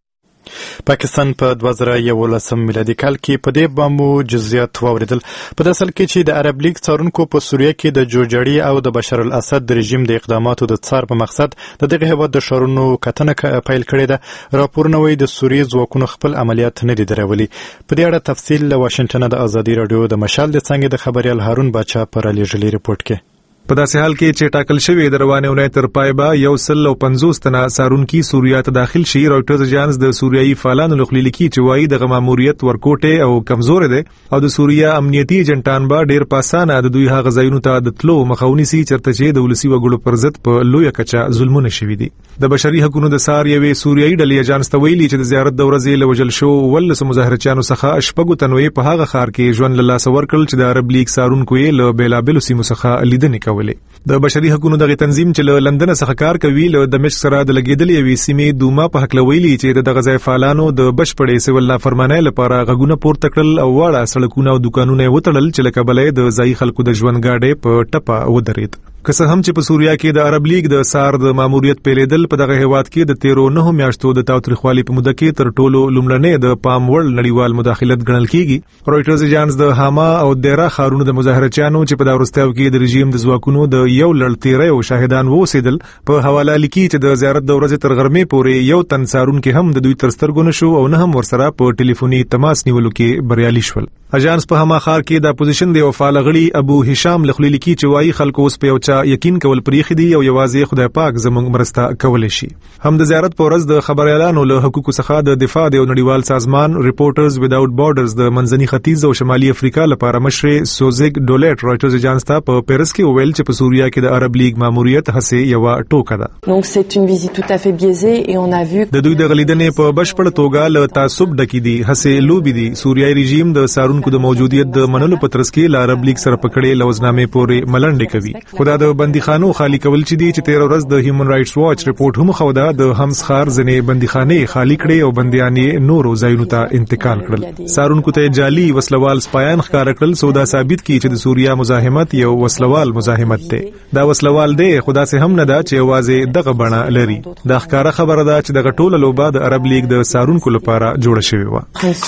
پاکستان په دوه زره یولسم میلادي کال کې په دې بامو جزئیات واورېدل. په دې اصل کې چې د عرب لیګ څارونکو په سوریه کې د جوړجاړي او د بشر الاسد د رژیم د اقداماتو د څار په مقصد د دغه هېواد د ښارونو کتنه پیل کړې ده. راپورونه وایي د سوریې ځواکونو خپل عملیات نه دي درولي. په دې اړه تفصیل له واشنګټنه د ازادي راډیو د مشال د څانګې د خبریال هارون باچا پر رالیږلي رپورټ کې. په داسې حال کې چې ټاکل شوی د روانې اونۍ تر پای به یو سل او پنځوس تنه څارونکي سوریه ته داخل شي، رویټرز اژانس د سوریایي فعالانو لخوا لیکي چې وایي دغه ماموریت ورکوټې او کمزور دی او د سوریه امنیتي ایجنټان به ډېر پاسانه د دوی هغه ځایونو ته د تلو مخه ونیسي چېرته چې د ولسي وګړو پر ضد په لویه کچه ظلمونه شوي دي. د بشري حقوقو د سار یوې سوریایي ډلې اژانس ته ویلي چې د زیارت د ورځې له وژل شوو اوولسو مظاهرچیانو څخه شپږو تنو یې په هغه ښار کې ژوند له لاسه ورکړل چې د عرب لیګ څارونکو یې له بېلابېلو سیمو څخه لیدنې کولې. د بشري حقوقو دغه تنظیم چې له لندن څخه کار کوي له دمشق سره د لګیدلې یوې سیمې دوما په حق لویلي چې دغه ځای فعالانو د بشپړې سیول نافرمانۍ لپاره غږونه پورته کړل او واړه سړکونه او دکانونه وتړل چې له کبله د ځایي خلکو د ژوند گاډي په ټپه ودرېد. که څه هم چې په سوریه کې د عرب لیګ د سار د ماموریت پیلېدل په دغه هیواد کې د تیرو نهو میاشتو د تاوتریخوالي په موده کې تر ټولو لومړنۍ د پام وړ نړیوال مداخلت ګڼل کېږي. رویټرز اژانس د هاما او دیرا ښارونو د مظاهرچیانو چې په دا وروستیو کې د رژیم د ځواکونو د یو لړ تیریو شاهدان واوسېدل په حواله لیکي چې د زیارت د ورځې تر غرمې پورې یو تن څارونکي هم د دوی تر سترګو نه شو او نه هم ورسره په ټلیفوني تماس نیولو کې بریالي شول. اژانس په هما ښار کې د اپوزیشن د وفا لغړي ابو هشام لخوا لیکي چې وایي خلکو اوس په یو چا یقین کول پرېښي دي او یوازې خدای پاک زموږ مرسته کولی شي. هم د زیارت په ورځ د خبریالانو له حقوقو څخه د دفاع د یو نړیوال سازمان ریپورټرز ویداوټ بارډرز د منځني ختیځ او شمالي افریقا لپاره مشر سوزیک ډولټ رویټرز اژانس ته په پیرس کې وویل چې په سوریه کې د عرب لیګ ماموریت هڅې یوه ټوکه ده. Donc c'est une visite tout à fait biaisée et on a vu د دوی د غلیدنې په بشپړ توګه له تعصب ډکې دي، هڅې لوبې دي. سوریایي رژیم د څارونکو د موجودیت د منلو په ترڅ کې له عرب لیګ سره پکړې لوزنامې پورې ملنډې کوي. خو دا د بندیخانو خالي کول چې دي چې تیر ورځ د هیومن رائټس واچ رپورټ هم خو دا د همس ښار ځینې بندیخانې خالي کړې او بندیان یې نورو ځایونو ته انتقال کړل. څارونکو ته جعلي وسلوال سپایان ښکاره کړل څو دا ثابت کړي چې د سوریه مزاحمت یو وسلوال مزاحمت دی. دا وسلوال دی خو داسې هم نه ده چې یوازې دغه بڼه لري. دا ښکاره خبره ده چې دغه ټوله لوبه د عرب لیګ د څارونکو لپاره جوړه شوې وه.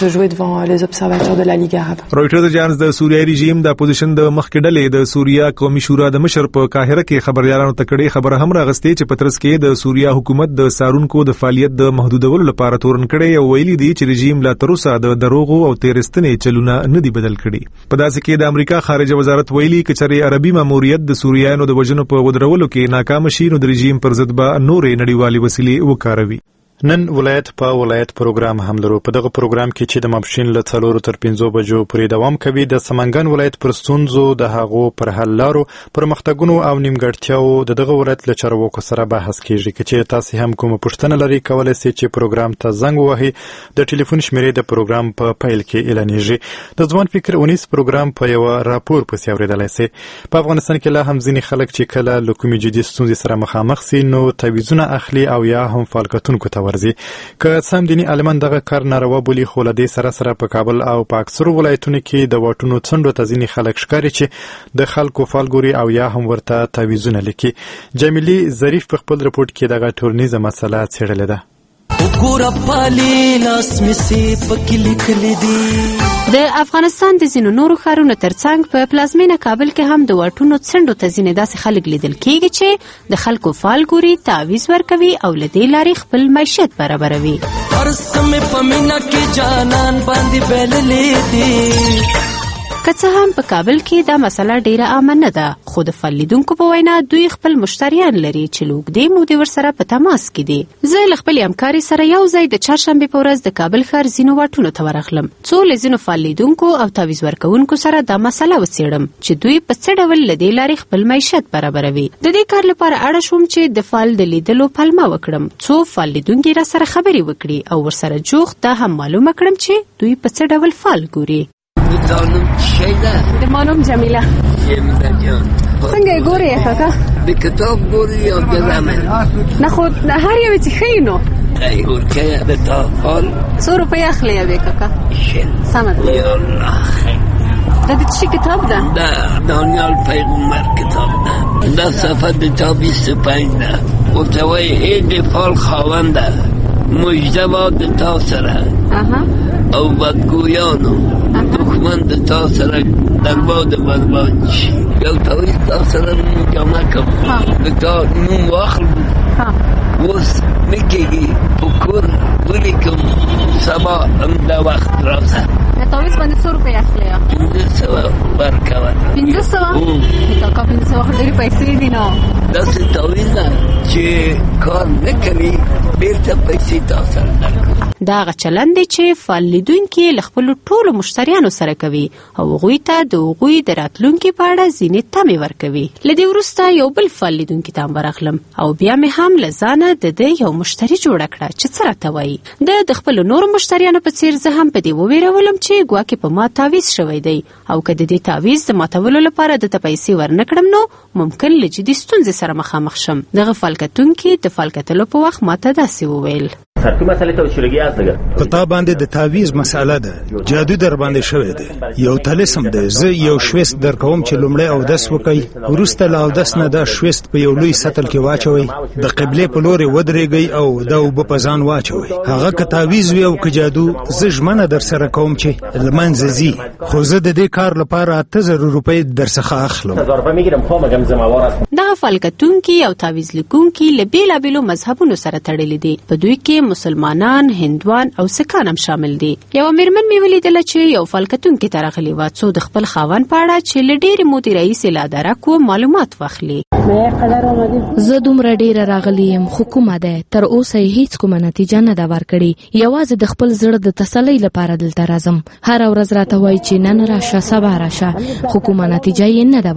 رویټرز اژانس د سوریایي رژیم د اپوزیشن د مخکې ډلې د سوریه قومي شورا د مشر په قاهره کې خبريالانو ته کړي خبره هم راغستې چې پترس کې د سوریه حکومت د څارونکو د فعالیت د محدودولو لپاره تورن کړي او ویلي دي چې رژیم لا تر اوسه د دروغو او تیرستنې چلونه نه دي بدل کړي. په داسې کې د امریکا خارجه وزارت ویلي چې چېرې عربي ماموریت د سوریانو د وژنو په ودرولو کې ناکام شي نو د رژیم پر ضد به نورې نړیوالې وسیلې وکاروي. نن ولایت په ولایت پروګرام هم لرو. په دغه پروګرام کې چې د ماپښین له څلورو تر پنځو بجو پورې دوام کوي د سمنګان ولایت پر ستونزو د هغو پر حل لارو پرمختګونو او نیمګړتیاو د دغه ولایت له چارواکو سره بحث کیږي. که چېرې تاسې هم کومه پوښتنه لرئ کولی سئ چې پروګرام ته زنګ ووهئ. د ټلیفون شمیرې د پروګرام په پیل کې اعلانیږي. د ځوان فکر اونیس پروګرام په یوه راپور پسې اورېدلی سئ. په افغانستان کې لا هم ځینې خلک چې کله له کومې جدي ستونزې سره مخامخ سي نو تعویضونه اخلي او یا هم فعال کتونکو ته ورځي. که سم دیني عالمان دغه کار ناروا بولي خو له دې سره سره په کابل او په اکثرو ولایتونو کې د واټونو څنډو ته ځینې خلک ښکاري چې د خلکو فال ګوري او یا هم ورته تعویضونه لیکي. جمیلي ظریف په خپل رپورټ کې دغه ټولنیزه مسله څېړلې ده. د افغانستان د ځینو نورو ښارونو ترڅنګ په پلازمینه کابل کې هم د واټونو څنډو ته ځینې داسې خلک لیدل کېږي چې د خلکو فال ګوري، تعویض ورکوي او له دې لارې خپل معیشت برابروي. که څه هم په کابل کې دا مسله ډیره عامه نه ده، خو د فال لیدونکو په وینا دوی خپل مشتریان لري چې له اوږدې مودې ورسره په تماس کې دي. زه له خپلې همکارې سره یو ځای د چهارشنبې په ورځ د کابل ښار ځینو واټونو ته ورغلم، څو له ځینو فال لیدونکو او تعویض ورکوونکو سره دا مسله وڅېړم چې دوی په څه ډول له دې لارې خپل معیشت برابروي. د دې کار لپاره اړه شوم چې د فال د لیدلو پلمه وکړم، څو فال لیدونکي را سره خبرې وکړي او ورسره جوخت دا هم معلومه کړم چې دوی په څه ډول فال ګوري. د مانوم جمیله. جمیله جان څنګه یې ګورې کاکا؟ د کتاب ګورې یا د زمن؟ نه خو هر یو چې ښیي نو ښیي ورکویه د تا فال څو روپۍ اخلي یوې کاکا؟ شل. سمه ده. یا الله دا د څه کتاب ده؟ دا دانیال پیغمبر کتاب ده. دا صفحه د چا بیست و پنج ده. ورته وایي ای د فال خاونده مژده باد د تا سره او بدگویانو دښمن د تا سره در باد برباد شي. یو تعویض تا سره نوم جمع کړم، د تا نوم واخلم، اوس نه کېږي په کور ولیکم، سبا همدا وخت راځه. د تعویض باندې څو روپۍ اخلي؟ پنځه سوه ورکوه. پنځه سوه؟ کاکا پنځه سوه خو ډېرې پیسې دي نو. داسې تعویض ده چې کار نه کوي بېرته پیسې تا سره درکوي. دا هغه چلند دی چې فال لیدونکي له خپلو ټولو مشتریانو سره کوي او هغوی ته د هغوی د راتلونکي په اړه ځینې تمې ورکوي. له دې وروسته یو بل فال لیدونکي ته هم ورغلم او بیا مې هم له ځانه د ده یو مشتري جوړه کړه چې څه راته وایي. د د خپلو نورو مشتریانو په څېر زه هم په دې وویرولم چې ګواکې په ما تعویض شوی دی او که د دې تعویض د ماتولو لپاره دته پیسې ورنه کړم نو ممکن له جدي ستونزې سره مخامخ شم. دغه فال کتونکي د فال کتلو په وخت ماته داسې وویل: سرکی مسئله تو شلگی است دیگه. په تا باندې د تعویض مسئله ده، جادو در باندې شوی دی، یو طلسم دی. زه یو شويست در کوم چې لومړی اودس وکړئ، وروسته له اودس نه دا شويست په یو لوی سطل کې واچوئ، د قبلې په لورې ودرېږئ او دا اوبه په ځان واچوئ. هغه که تعویض وي او که جادو، زه ژمنه در سره کوم چې له منځه ځي، خو زه د دې کار لپاره اته زره روپۍ در څخه اخلم. دغه فال کتونکي او تعویض لیکونکي له بېلابېلو مذهبونو سره تړلي دي. په دوی کې مسلمانان، هندوان او سکان هم شامل دي. یو میرمن مې ولیدله چې یو فال کتونکي ته راغلې وه څو د خپل خاوند په اړه چې له ډېرې مودې راهیسې له ادرک و معلومات واخلي. زه دومره ډیره راغلی یم خو کومه ده تر اوسه هیڅ کومه نتیجه نه ده ورکړې. یوازې د خپل زړه د تسلی لپاره دلته راځم. هره ورځ راته وایي چې نن راشه سبا راشه، خو کومه نتیجه یې نه ده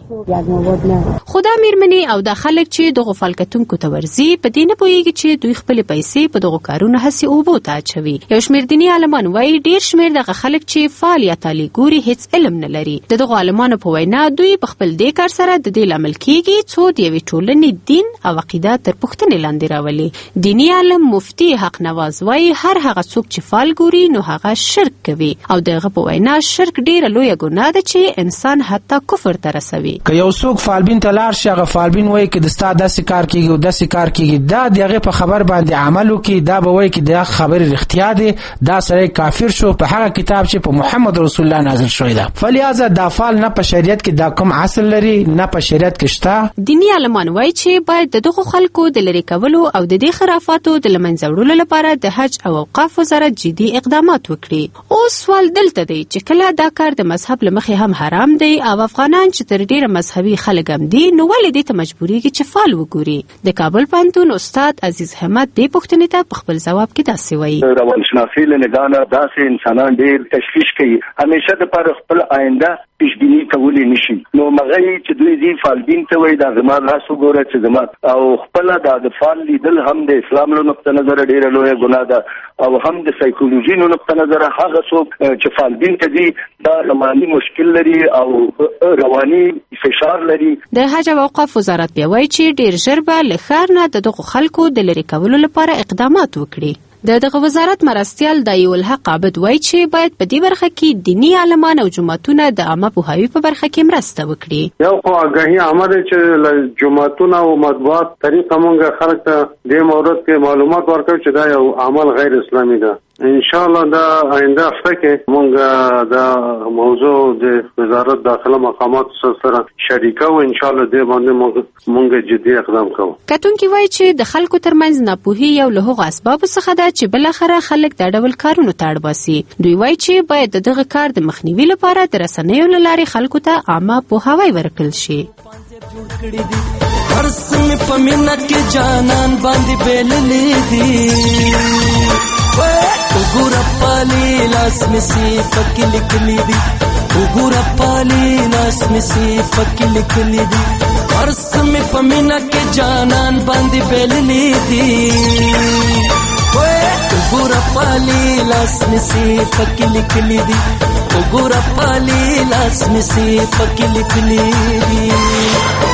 ورکړې. خو دا میرمنې او دا خلک چې دغو فال کتونکو ته ورځي په دې نه پوهېږي چې دوی خپلې پیسې په دغو کارونو هسې اوبو ته اچوي. یو شمېر دیني عالمان وایي ډېر شمېر دغه خلک چې فال یا تالي ګوري هیڅ علم نه لري. د دغو عالمانو په وینا دوی په خپل دې کار سره د دې لامل کېږي څو د یوې ټولنې دین او عقیده تر پوښتنې لاندې راولي. دیني عالم مفتي حق نواز وایي هر هغه څوک چې فال ګوري نو هغه شرک کوي او دغه په وینا شرک ډېره لویه ګناه ده چې انسان حتی کفر ته رسوي. که یو څوک فالبین ته لاړ شي، هغه فالبین وایي چې د ستا داسې کار کېږي او داسې کار کېږي، دا د هغې په خبر باندې عمل وکړي، دا به وایي چې دا خبرې رښتیا دی، دا سړی کافر شو په هغه کتاب چې په محمد رسول الله نازل شوی ده. فلهذا دا فال نه په شریعت کې دا کوم اصل لري نه په شریعت کې شته. دیني عالمان وایي چې باید د دغو خلکو د لرې کولو او د دې خرافاتو د له منځه وړلو لپاره د حج او اوقاف وزارت جدي اقدامات وکړي. اوس سوال دلته دی چې کله دا کار د مذهب له مخې هم حرام دی او افغانان چې تر ډېره مذهبي خلک هم دي نو ولې دې ته مجبورېږي چې فال وګوري. د کابل پوهنتون استاد عزیز احمد دې پوښتنې ته په خپل ځواب کې داسې وایي: روانشناسي له نګاه نه داسې انسانان ډېر تشویش کوي، همیشه دپاره خپل آینده پیشبیني کولی نشي. نو مغی چې دوی دي فالبین ته وایي دا زما لاس وګوره چې زما او خپله دا د فال لیدل هم د اسلام له نقطه نظره ډېره لویه ګناه ده او هم د سایکولوژي له نقطه نظره هغه څوک چې فالبین ته دي دا رواني مشکل لري او رواني فشار لري. د حج او اوقاف وزارت بیا وایي چې ډېر ژر به له ښار نه د دغو خلکو د لرې کولو لپاره اقدامات وکړي. د دغه وزارت مرستیال دایو الحق عابد وایي چې باید په دې برخه کې دیني عالمان او جماعتونه د عامه پوهاوي په برخه کې مرسته وکړي. یو خو آګاهي عامه ده چې جماعتونه او مطبوعات طریقه مونږه خلک ته د مورد کې معلومات ورکوي چې دا یو عمل غیر اسلامي ده. ان شاء الله دا آینده هفته کې مونږ دا موضوع د وزارت داخله مقامات سره شریکه و ان شاء الله دې باندې مونږ جدي اقدام کوو. کتونکي وایي چې د خلکو ترمنځ ناپوهي یو له هغو اسبابو څخه ده چې بل اخره خلک دا ډول کارونو ته اړ باسي. دوی وایي چې باید دغه کار د مخنیوي لپاره د رسنیو له لارې خلکو ته عامه پوهاوی ورکړل شي. هر سم په مینا کې جانان باندې بیللې دي وګوره پالي لاس مې سي پکې لیکلي دي وګوره پالي لاس مې سي پکې لیکلي دي هر سم په مینا کې جانان باندې بیللې دي وګوره پالي لاس مې سي پکې لیکلي دي وګوره پالي لاس مې سي پکې لیکلي دي.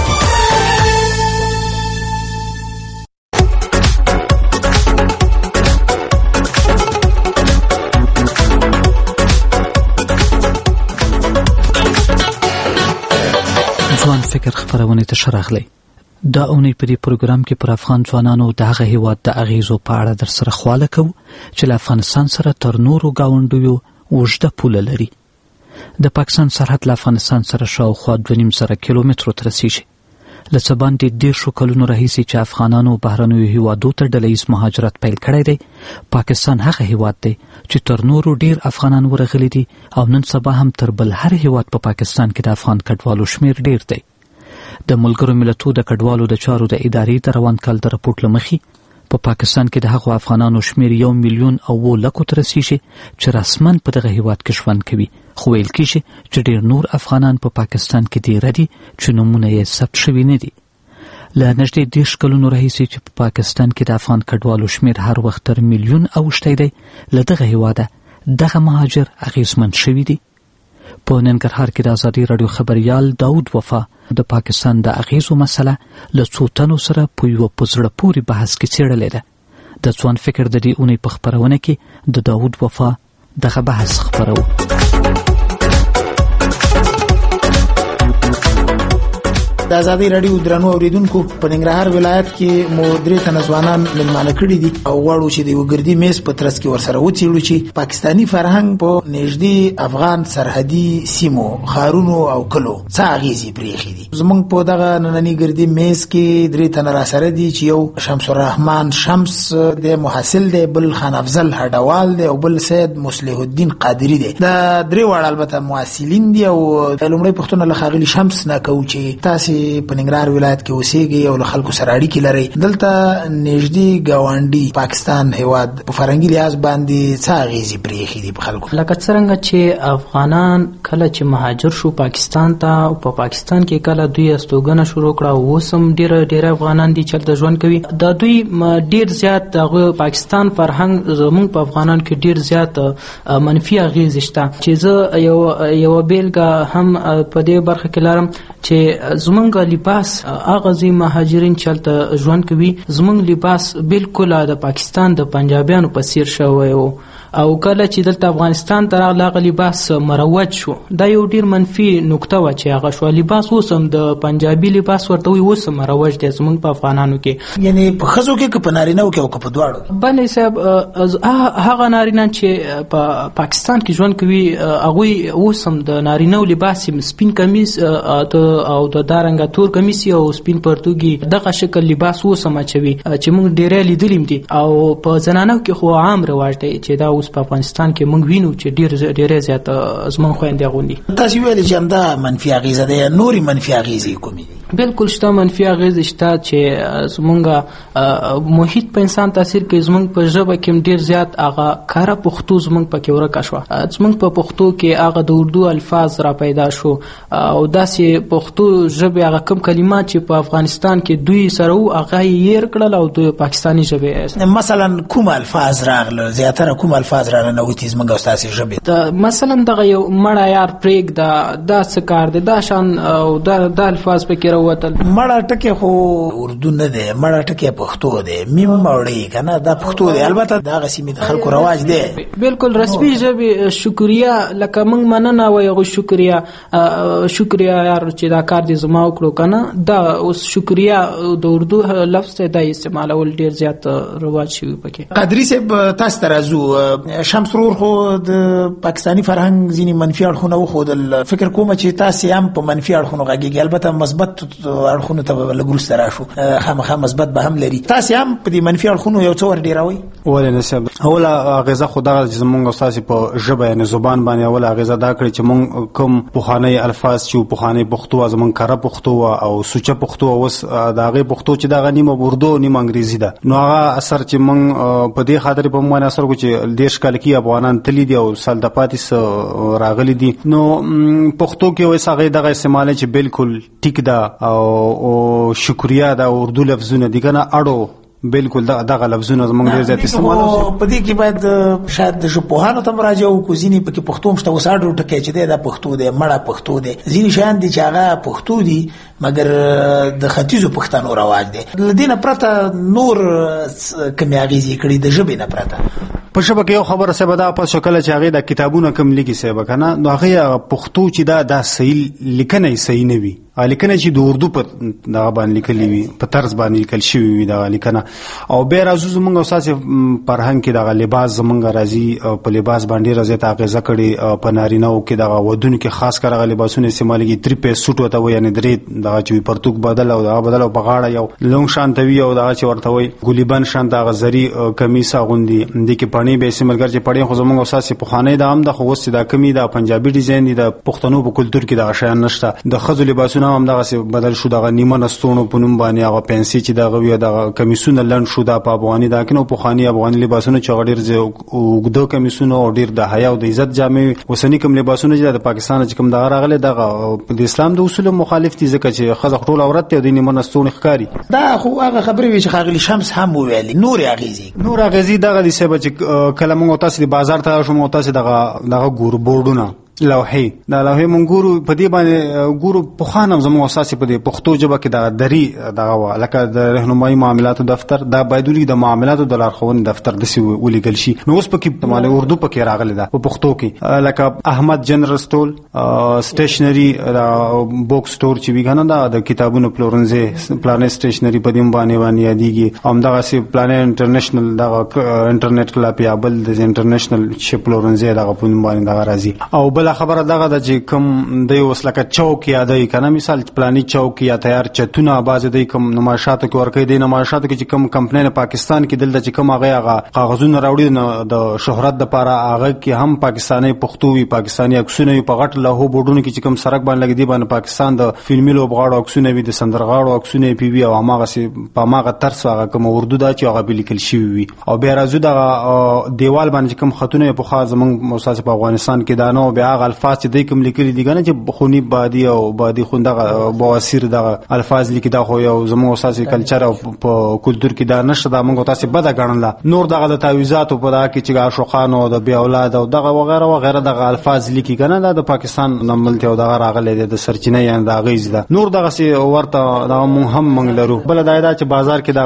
ځوان فکر خبرونه ته شراغلی دا اونۍ په دې پروګرام کې پر افغان ځوانانو د هغه هیواد د اغیزو په اړه در سره خواله کوو چې له افغانستان سره تر نورو ګاونډیو اوږده پوله لري. د پاکستان سرحد له افغانستان سره شاوخوا دوه نیم سوه کیلومترو ته رسیږي. له څه باندې دېرشو کلونو راهیسې چې افغانانو بهرنیو هیوادو ته ډله ییز مهاجرت پیل کړی دی، پاکستان هغه هیواد دی چې تر نورو ډیر افغانان ورغلي دي او نن سبا هم تر بل هر هیواد په پا پاکستان کې د افغان کډوالو شمیر ډیر دی. د ملګرو ملتونو د کډوالو د چارو د ادارې د روان کال د رپورټ له مخې په پا پاکستان کې د هغو افغانانو شمیر یو میلیون او اووه لکو ته رسیږي چې رسماً په دغه هیواد کې ژوند کوي، خو ویل کېږي چې ډیر نور افغانان په پا پاکستان کې ډیره دي چې نومونه یې ثبت شوي نه دي. له نږدې دېرش کلونو راهیسې چې په پا پاکستان کې د افغان کډوالو شمیر هر وخت تر میلیون اوښتی دی، له دغه هیواده دغه مهاجر اغیزمن شوي دي. په ننګرهار کې د ازادي راډیو خبریال داود وفا د پاکستان د اغیزو مسله له څو تنو سره په یوه په زړه پورې بحث کې څېړلې ده. د ځوان فکر د دې اونۍ په خپرونه کې د داود وفا دغه بحث خپرو. د ازادي راډیو درنو اوریدونکو، په ننګرهار ولایت کې مو درې تنه ځوانان مېلمانه کړي دي او غواړو چې د یوه ګردي میز په ترڅ کې ورسره وڅېړو چې پاکستاني فرهنګ په نږدې افغان سرحدي سیمو، ښارونو او کلو څه اغېزې پرېښې دي. زموږ په دغه ننني ګردي میز کې درې تنه راسره دي چې یو شمس الرحمن شمس دی، محصل دی، بل خان افضل هډوال دی او بل سید مصلح الدین قادری دی. دا درې واړه البته محصلین دي او لومړی پوښتنه له ښاغلي شمس نه کوو چې تاسې په ننګرهار ولایت کې اوسېږئ او له خلکو سره اړیکې لرئ، دلته نږدې ګاونډي پاکستان هیواد په فرهنګي لحاظ باندې څه اغېزې پرېښې دي په خلکو؟ لکه څرنګه چې افغانان کله چې مهاجر شو پاکستان ته او په پاکستان کې کله دوی استوګنه شروع کړه او اوس هم ډېره ډېره افغانان دي چې هلته ژوند کوي. دا دوی ډېر زیات دغه پاکستان فرهنګ زموږ په افغانانو کې ډېر زیات منفي اغېزې شته چې زه یو یوه بېلګه هم په دې برخه کې لرم چې زموږ لباس هغه ځي مهاجرین چې هلته ژوند کوي، زموږ لباس بالکل د پاکستان د پنجابیانو په څیر شوی و او کله چې دلته افغانستان ته راغله هغه لباس مروج شو. دا یو ډیر منفي نکته وه چې هغه شوه. لباس اوس هم د پنجابي لباس ورته وایي اوس هم مروج دی زموږ په افغانانو کې، یعنې په ښځو کې که په نارینهو کې او که په دواړو؟ بله صاحب، هغه نارینه چې په پاکستان کې ژوند کوي هغوی اوس هم د نارینهو لباس سپین کمیس او د دارنګه تور کمیس او سپین پرتوګي دغه شکل لباس اوس هم اچوي چې موږ ډېری لیدلي دي. او په زنانو کې خو عام رواج دی چې دا په افغانستان کې موږ وینو چې ډېر ډېر زیات زموږ خویندې اغوندي. تاسو ویلي چې همدا منفي اغېزه ده یا نورې منفي اغېزې کومې دي؟ بالکل شته منفي اغېزې شته چې زموږ محیط په انسان تاثیر کوي. زموږ په ژبه کې هم ډېر زیات هغه کاره پښتو زموږ پکې ورکه شوه. زموږ په پښتو کې هغه د اردو الفاظ را پیدا شو او داسې پښتو ژبې هغه کوم کلمات چې په افغانستان کې دوی سره وو هغه یې هېر کړل او دوی پاکستاني ژبې. مثلا کوم الفاظ راغله؟ زیاتره کوم الفاظ الفاظ را ننوتي زموږ او ستاسې ژبې. مثلا دغه یو مړه یار پرېږده دا څه کار دی دا شان او دا الفاظ پکې راووتل. مړه ټکی خو اردو نه دی، مړه ټکی پښتو دی، میم مړی که نه دا پښتو دی. البته دغه سیمې د خلکو رواج دی. بالکل رسمي ژبې شکریه لکه موږ مننه وایو شکریه شکریه یار چې دا کار دې زما وکړو که نه، دا اوس شکریه د اردو لفظ دی دا استعمالول ډېر زیات رواج شوي پکې. قادري صاحب تاسو ته راځو. شمس رور خو د پاکستاني فرهنګ ځینې منفي اړخونه وښودل. فکر کوم چې تاسې هم په منفي اړخونو غږېږي، البته مثبت اړخونو ته به لږ وروسته راشو، خامخا مثبت به هم لري. تاسې هم په دې منفي اړخونو یو څه ور ډېروئ؟ ولې نه صاحب، اوله اغېزه خو دغه چې زمونږ او ستاسې په ژبه یعنې زبان باندې اوله اغېزه دا کړې چې مونږ کوم پخوانی الفاظ چې پخوانی پښتو وه زمونږ کره پښتو وه او سوچه پښتو وه، اوس د هغې پښتو چې دغه نیمه اردو او نیمه انګریزي ده. نو هغه اثر چې مونږ په دې خاطر په مونږ باندې اثر وکړو چې دېرش کاله کې افغانان تللي دي او سال د پاتې څه راغلي دي. نو پښتو کې اوس هغې دغه استعمال چې بالکل ټیک ده او شکریه ده او اردو لفظونه دي که نه اړو بالکل دغه لفظونه زموږ ډېر زیات استعمالوي. په دې کې باید شاید د ژبپوهانو ته مراجعه وکړو. ځینې پکې پښتو هم شته، اوس اډو ټکی چې دی دا پښتو دی، مړه پښتو دی. ځینې شیان دي چې هغه پښتو دي مګر د ختیځو پښتنو رواج دی. له دې نه پرته نور کومې اغېزې کړي د ژبې نه پرته؟ په ژبه کې یو خبره صاحب دا پس شکل چې هغې د کتابونه کم لیکي صاحب که نه، نو هغې پښتو چې دا دا صحیح لیکنه یې صحیح نه وي. لیکنه چې د اردو په دغه باندې لیکلي وي، په طرز باندې لیکل شوي وي دغه لیکنه. او بیا راځو زموږ او ستاسې فرهنګ کې دغه لباس زموږ راځي، په لباس باندې ډېره زیاته اغېزه کړې. په نارینهو کې دغه ودونو کې خاص کر هغه لباسونه استعمالېږي، تري پیس سوټ ورته وایي، یعنې درې دغه چې وي پرتوګ بدل او دغه بدل او په غاړه یو لونګ شانته وي او دغه چې ورته وایي ګولیبند شانته هغه زري کمیس اغوندي. دې کې پڼې به استعمال کړي چې پڼې خو زموږ او ستاسې پخوانی دا هم ده، خو اوس چې دا کمي ده پنجابي ډیزاین دي، د پښتنو په کلتور کې دغه شیان نشته. د ښځو لباسونه هم دغسې بدل شو، دغه نیمه نستوڼو په نوم باندې هغه پنسي چې دغه وي دغه کمیسونه لنډ شو، دا په افغاني دا کنه پخواني افغاني لباسونه چې هغه ډېر اوږده کمیسونه او ډېر د حیا او د عزت جامې. اوسني کوم لباسونه چې د پاکستان چې کوم دغه راغلی دغه د اسلام د اصولو مخالف دي، ځکه چې ښځه ټول عورت دی او د نیمه نستوڼې ښکاري. دا خو هغه خبرې وي چې ښاغلي شمس هم وویلې. نورې اغېزې نور اغېزې دغه دي صاحب چې کله موږ تاسې د بازار ته راشو موږ تاسې دغه دغه ګورو بورډونه لوحې دا لوحې مونږ ګورو په دې باندې ګورو پخوانه زموږ اساسي په دې پښتو ژبه کې دا دري دغه لکه د رهنمایي معاملاتو دفتر دا باید ولي د معاملاتو د لارښوونې دفتر داسې ولیکل شي. نو اوس پکې مال اردو پکې راغلی ده په پښتو کې، لکه احمد جنرال سټور سټیشنري بوک سټور چې وي که نه دا د کتابونو پلورنځی پلانې سټیشنري په دې باندې باندې یادېږي. همدغسې پلانې انټرنیشنل دغه انټرنیټ کلب یا بل د انټرنیشنل چې پلورنځی دغه په نوم باندې دغه راځي. او بل خبره دغه د چې کوم دی اوس لکه چوک یادوي که نه، مثال پلاني چوک یا تیار چتونه بعضې دی کوم نمایشاتو کې ورکوي. دی نمایشاتو کې چې کوم کمپنۍ پاکستان کې دلته چې کوم هغې هغه کاغذونه راوړي د شهرت دپاره هغه کې هم پاکستاني پښتو وي، پاکستاني عکسونه وي. په غټ لوحو بورډونو کې چې کوم سړک باندې لګي دی باندې پاکستان د فلمي لوبغاړو عکسونه وي، د سندرغاړو عکسونه پې وي او هماغسې په هماغه طرز هغه کوم اردو ده چې هغه به لیکل شوي وي. او بیا راځو دغه دیوال باندې چې کوم خطونه پخوا زموږ ستاسې په افغانستان کې دا نه، بیا هغه الفاظ چې دی کوم لیکلي دي که نه چې خوني بادي او بادي خون دغه بواسیر دغه الفاظ لیکي، دا خو یو زموږ ستاسې کلچر او په کلتور کې دا نشته، دا موږ تاسې بده ګڼله. نور دغه د تعویضاتو په دغه کې چې عاشقانو او د بې اولاد او دغه وغیره وغیره دغه الفاظ لیکي که نه، دا د پاکستان نه ملتې او دغه راغلی دی د سرچینه یعنې د اغېز ده. نور دغسې ورته دغه مونږ هم موږ لرو. بله دا ده چې بازار کې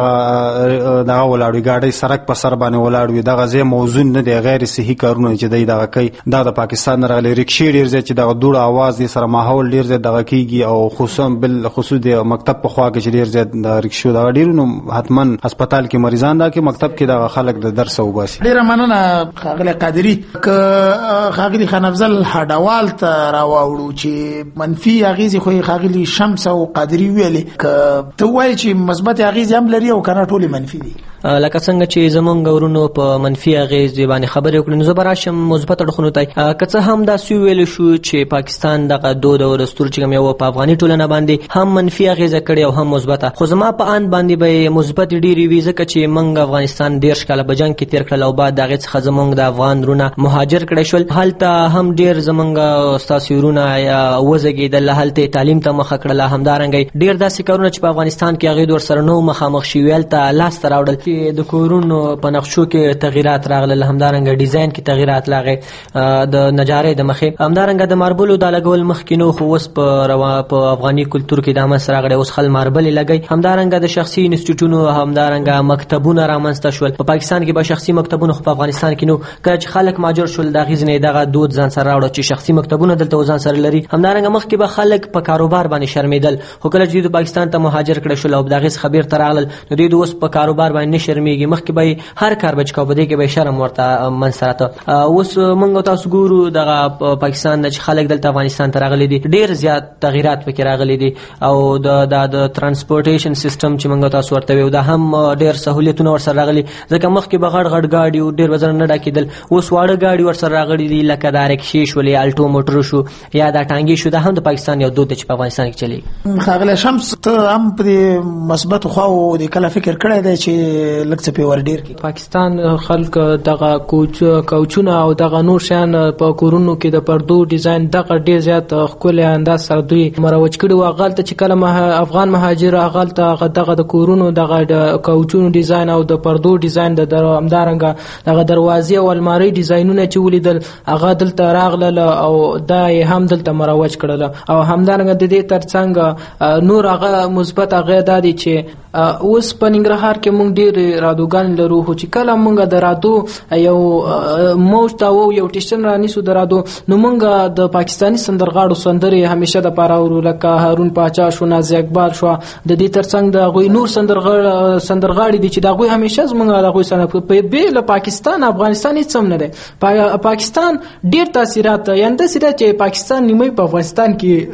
دغه دغه ولاړ وي ګاډۍ سړک په سر باندې ولاړ وي، دغه ځای موزون نه دی، غیر صحي کارونه چې دی دغه کوي دا د پاکستان نه راغلی. رکشې ډېر ځای چې دغه دوړ اواز یې سره ماحول ډېر زیات دغه کېږي او خصوصا بالخصوص د مکتب په خوا کې چې ډېر زیات د رکشو دغه ډېر نو حتما هسپتال کې مریضان دا کې مکتب کې دغه خلک د درس وباسي. ډېره مننه ښاغلی قادري. که ښاغلي خان افضل هډوال ته راواوړو چې منفي اغېزې خو یې ښاغلي شمس او قادري ویلې، که ته ووایې چې مثبت اغېزې هم لري او که نه ټولې منفي دي؟ لکه څنګه چې زمونږ ورونو په منفي اغېزې باندې خبرې وکړې، نو زه به راشم مثبت اړخونو ته. که څه هم داسې وویل شو چې پاکستان دغه دود او دستور چې کوم یو په افغاني ټولنه باندې هم منفي اغېزه کړې او هم مثبته، خو زما په اند باندې به مثبت ډېرې وي، ځکه چې موږ افغانستان دېرش کاله په جنګ کې تېر کړل او بعد د هغې څخه زموږ د افغان وروڼه مهاجر کړی شول. هلته هم ډېر زموږ ستاسې وروڼه وزېږېدل، هلته تعلیم ته مخه کړله. همدارنګه ډېر داسې کارونه چې په افغانستان کې هغې ورسره نه مخامخ شوي هلته لاسته راوړل. کې د کورونو په نقشو کې تغیرات راغلل، همدارنګه ډیزاین کې تغیرات راغې د نجارۍ د مخې، همدارنګه د ماربلو د لګول مخکې نو خو اوس په روا په افغاني کلتور کې د امس راغړي، اوس خل ماربل لګي، همدارنګه د شخصي انسټیټیوټونو همدارنګه مکتبونه رامنځته شول. په پاکستان کې به شخصي مکتبونه، خو په افغانستان کې نو کله چې خلک ماجر شول د غیزنې دغه دود ځان سره راوړ چې شخصي مکتبونه دلته ځان سره لري. همدارنګه مخکې به خلک په کاروبار باندې شرمېدل، خو کله چې د پاکستان ته مهاجر کړي شول او دغه خبر تر راغلل نو دوی اوس په کاروبار باندې نه شرمېږي. مخکې به هر کار بچ کو بده کې به شرم ورته منسرته. اوس موږ تاسو ګورو دغه پاکستان چې خلک دلته افغانستان ته راغلي دي، ډېر زیات تغیرات پکې راغلي دي او د د ترانسپورټیشن سیستم چې موږ تاسو ورته ویو دا هم ډېر سہولیتونه ورسره راغلي، ځکه مخکې به غړ غړ گاډي او ډېر وزن نه ډاکېدل، اوس واړه گاډي ورسره راغلي دي لکه دا رکشې شولې، الټو موټر شو یا دا ټانګي شو. دا هم د پاکستان یو دود چې په افغانستان کې چلی. خاغله شمس ته هم په مثبت خو او د کله فکر کړی دی چې لکه څه په ور ډیر کې پاکستان خلک دغه کوچ کوچونه او دغه نور شان په کورونو کې د پردو ډیزاین دغه ډیر زیات خپل انداز سره دوی مروج کړي و. غلطه چې کله افغان مهاجر غلطه دغه د کورونو دغه د کوچونو ډیزاین او د پردو ډیزاین د همدارنګه دغه دروازې او الماری ډیزاینونه چې ولیدل هغه دلته راغله او دا هم دلته مروج کړل. او همدارنګه د دې ترڅنګ نور هغه مثبت هغه د دي چې اوس په ننګرهار کې مونږ ډېر رادوګان لرو، خو چې کله مونږ د رادو یو موج تا وو یو ټیشن رانیسو د رادو نو مونږ د پاکستانی سندرغاړو سندرې همیشه د پاره ورو لکه هارون پاچا شو، نازي اقبال شو، د دې ترڅنګ د غوي نور سندرغاړي سندرغاړي دي چې دا غوي همیشه زمونږ د غوي سره په بیل پاکستان افغانستان هیڅ هم نه دی. پاکستان ډېر تاثیرات یعنی د سره چې پاکستان نیمه په افغانستان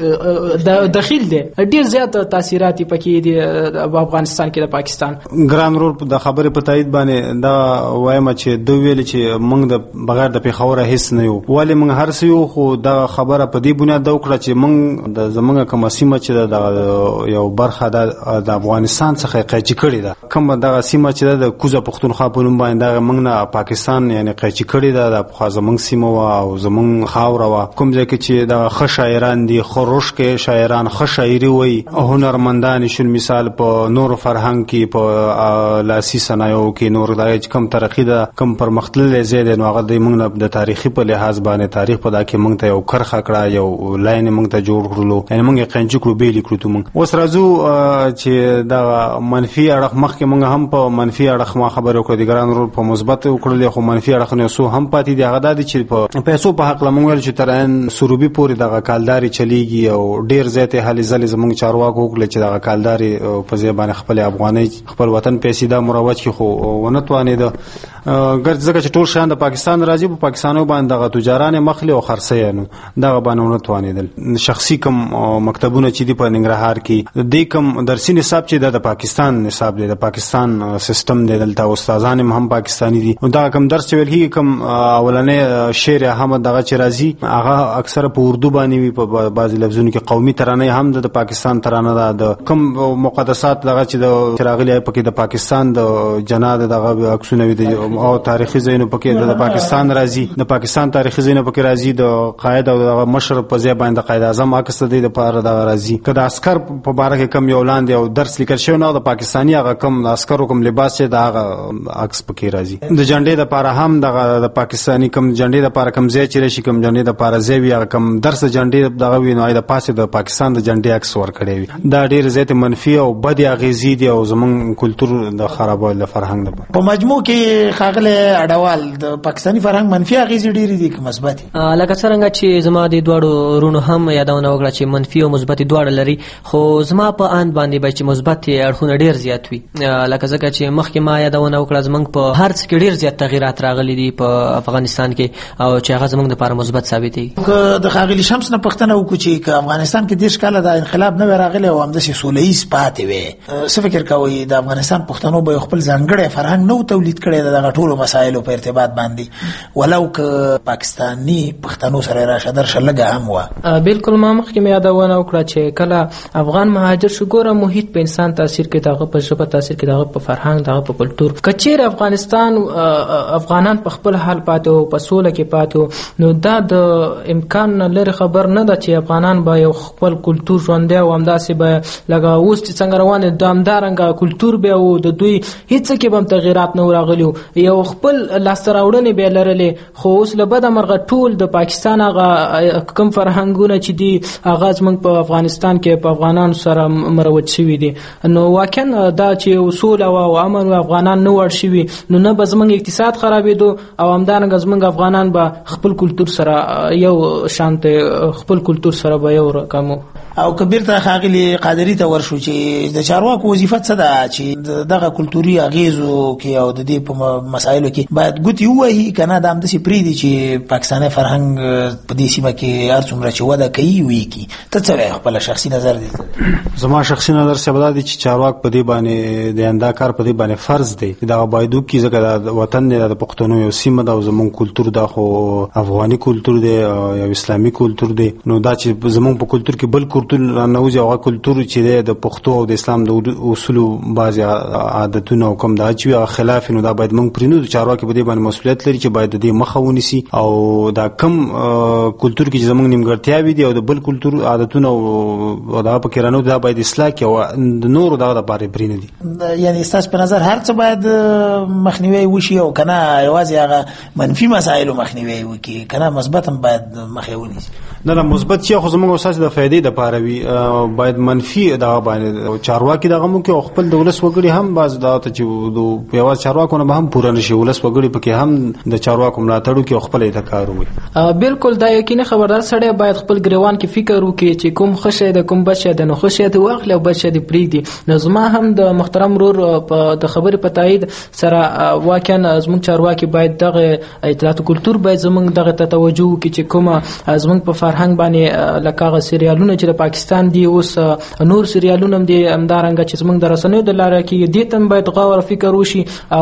کې داخل دی، ډېر زیات تاثیرات پکې دي په افغانستان کې د پاکستان. ګران رول د خبرې په تایید باندې دا وایم چې دوی ویل چې موږ د بغیر د پیښور هیڅ نه یو، ولی موږ هر څه یو، خو دا خبره په دې بنیاد وکړه چې موږ د زمونږ کومه سیمه چې د یو برخه د افغانستان څخه قیچي کړې ده، کومه دغه سیمه چې د کوزه پښتونخوا په نوم باندې دغه موږ نه پاکستان یعنی قیچي کړې ده، د خو زمونږ سیمه او زمونږ خاوره وا کوم ځای کې چې د ښه شاعران دي، خروش کې شاعران ښه شاعري وایي، هنرمندان شول مثال په نور فرهنګ کې په لاسي صنایعو کې نور د کم ترقی ده کم پرمختللې زیات نو هغه د موږ د تاریخي په لحاظ باندې تاریخ په دا کې موږ ته یو کرخه کړه، یو لاین موږ ته جوړ کړلو، یعنی موږ قنچ کړو بیل کړو. موږ اوس راځو چې دا منفي اړخ مخکې موږ هم په منفي اړخ ما خبرو کړو، د ګران رول په مثبت وکړل، خو منفي اړخ نه سو هم پاتې دی. هغه د چې په پیسو په حق لمون ویل چې تران سروبي پورې دغه کالداري چلیږي او ډیر زیات هلي ځلې زمونږ چارواکو وکړل چې دغه کالداري په ځای باندې خپل افغاني خپل وطن پیسې دا مروج کی خو ونه توانید ګر ځکه چې ټول شان د پاکستان راځي په پاکستانو باندې دغه تجاران مخلي او خرڅي نو دغه باندې ونه توانیدل. شخصي کم مکتبونه چې دی په ننګرهار کې د کم درسي نصاب چې د پاکستان نصاب دی، د پاکستان سیستم دی، دلته استادان هم پاکستانی دي، دا کم درس ویل هی کم اولنې شعر احمد دغه چې راځي هغه اکثر په اردو باندې وي، په بعضي لفظونو کې قومي ترانه هم د پاکستان ترانه ده، د کم مقدسات دغه چې د چراغلي پکې د پاکستان د جناد دغه عکسونه وي او تاریخي ځایونه پکې د پاکستان راځي، د پاکستان تاریخي ځایونه پکې راځي، د قائد او د مشر په ځای باندې قائد اعظم عکس د لپاره د راځي، کله عسكر په باره کې کم یو لاندې او درس لیکل شوی نو د پاکستاني هغه کم عسكرو کم لباس چې دغه عکس پکې راځي. د جنډې د لپاره هم د پاکستاني کم جنډې د لپاره کم ځای چې راشي کم جنډې د لپاره ځای وي کم درس جنډې دغه وی نو د پاسه د پاکستان د جنډې عکس ور کړی وي. دا ډیر زیات منفي او بد اغیزې دي او زمون کلچر د خرابوالي د فرهنګ د په مجموع کې خاغله اډوال د پاکستاني فرهنګ منفي اغیزې ډېرې دي که مثبت؟ لکه څنګه چې زما د دواړو رونو هم یادونه وکړه چې منفي او مثبت دواړه لري، خو زما په اند باندې به چې مثبت اړخونه ډېر زیات وي، لکه ځکه چې مخکې ما یادونه وکړه زمونږ په هر څه کې ډېر زیات تغیرات راغلي دي په افغانستان کې او چې هغه زمونږ لپاره مثبت ثابت دي. که د خاغلی شمس نه پښتنه وکړو چې افغانستان کې دیش کاله د انقلاب نه راغلی او همداسې سوله ییز پاتې وي، څه فکر کوئ د افغانستان پښتنو به خپل ځانګړی فرهنګ نو تولید کړی د دغه ټولو مسایلو په ارتباط باندې ولو که پاکستاني پښتنو سره راشه درشه لږه هم وه؟ بالکل ما مخکې مې یادونه وکړه چې کله افغان مهاجر شو ګوره محیط په انسان تاثیر کوي، دغه په ژبه تاثیر کوي، دغه په فرهنګ، دغه په کلتور. که چیرې افغانستان افغانان په خپل حال پاتې او په سوله کې پاتې نو دا د امکان لري خبر نه ده چې افغانان به یو خپل کلتور ژوندی او همداسې به لکه اوس چې څنګه روان دي همدارنګه کلچر به او د دوی هیڅ کې به تغیرات نه راغلیو یو خپل لاسته راوړنې به لرلې خو اوس له بده مرغه ټول د پاکستان هغه کم فرهنګونه چې دي هغه زموږ په افغانستان کې په افغانانو سره مروج شوي دي نو واقعا دا چې اصول او امن او افغانان نه ور شوي نو نه به زموږ اقتصاد خرابېدو او همدارنګه زموږ افغانان به خپل کلچر سره یو شانت خپل کلچر سره به یو رقم او کبیر ته خاغلی قادری ته ورشو چې د چارواکو وظیفه څه ده چې دغه کلتوري اغیزو کې او د دې په مسایلو کې باید ګوتی وایي کنه د امدسي پری دي چې پاکستاني فرهنګ په دې سیمه کې هر څومره چې وده کوي وي کی ته څه خپل شخصي نظر دی زما شخصي نظر څه بدا دي چې چارواک په دې باندې د انداکار په دې باندې فرض دی دا باید وکړي ځکه د وطن د پښتنو یو سیمه ده او زموږ کلتور دا خو افغاني کلتور دی او اسلامي کلتور دی نو دا چې زموږ په کلتور کې بل کلتور نوځي او کلتور چې د پښتو او د اسلام د اصول بعضي عادتونه او کوم دا چې خلاف نو دا باید موږ پرینو چارواکي په دې باندې مسؤلیت لري چې باید د مخه ونیسي او دا کم کلتور کې زموږ نیمګړتیاوي دي او د بل کلتور عادتونه او دا په کېرانو دا باید اصلاح کې او د نور دغه لپاره پرینه دي یعنی تاسو په نظر هر څه باید مخنیوي وشي او کنه یوازې هغه منفي مسایل مخنیوي وکړي کنه مثبت هم باید مخه ونیسي نه نه مثبت چې خو زموږ اساس د فائدې د لپاره وي باید منفي دا باندې چارواکي دغه مو کې خپل دولت وګړي هم باز دا ته چې د پیاوړ چارواکو نه هم پوره نشي ولس وګړي پکې هم د چارواکو ملاتړو کې خپل اعتکار وي بالکل دا یقیني خبردار سړی باید خپل ګریوان کې فکر وکړي چې کوم خشه د کوم بچی د نو خشه د واخل او بچی د پریږدي نو زما هم د محترم رور په د خبرې په تایید سره واقعا زموږ چارواکي باید دغه اطلاعات کلچر باید زموږ دغه ته توجه وکړي چې کومه زموږ په فرهنګ باندې لکه سریالونه چې د پاکستان دی اوس نور سریالونه هم دي همدارنګه چې زموږ د رسنیو د لارې کې دې تم باید غور فکر وشي او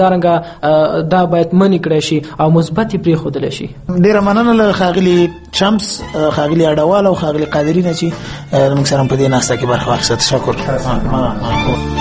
همدارنګه دا باید منی کړی شي او مثبت پرې خودل شي ډیر مننه له خاغلی شمس خاغلی اډوال او خاغلی قادری نه چې موږ سره په دې ناسته کې برخه واخیسته شکر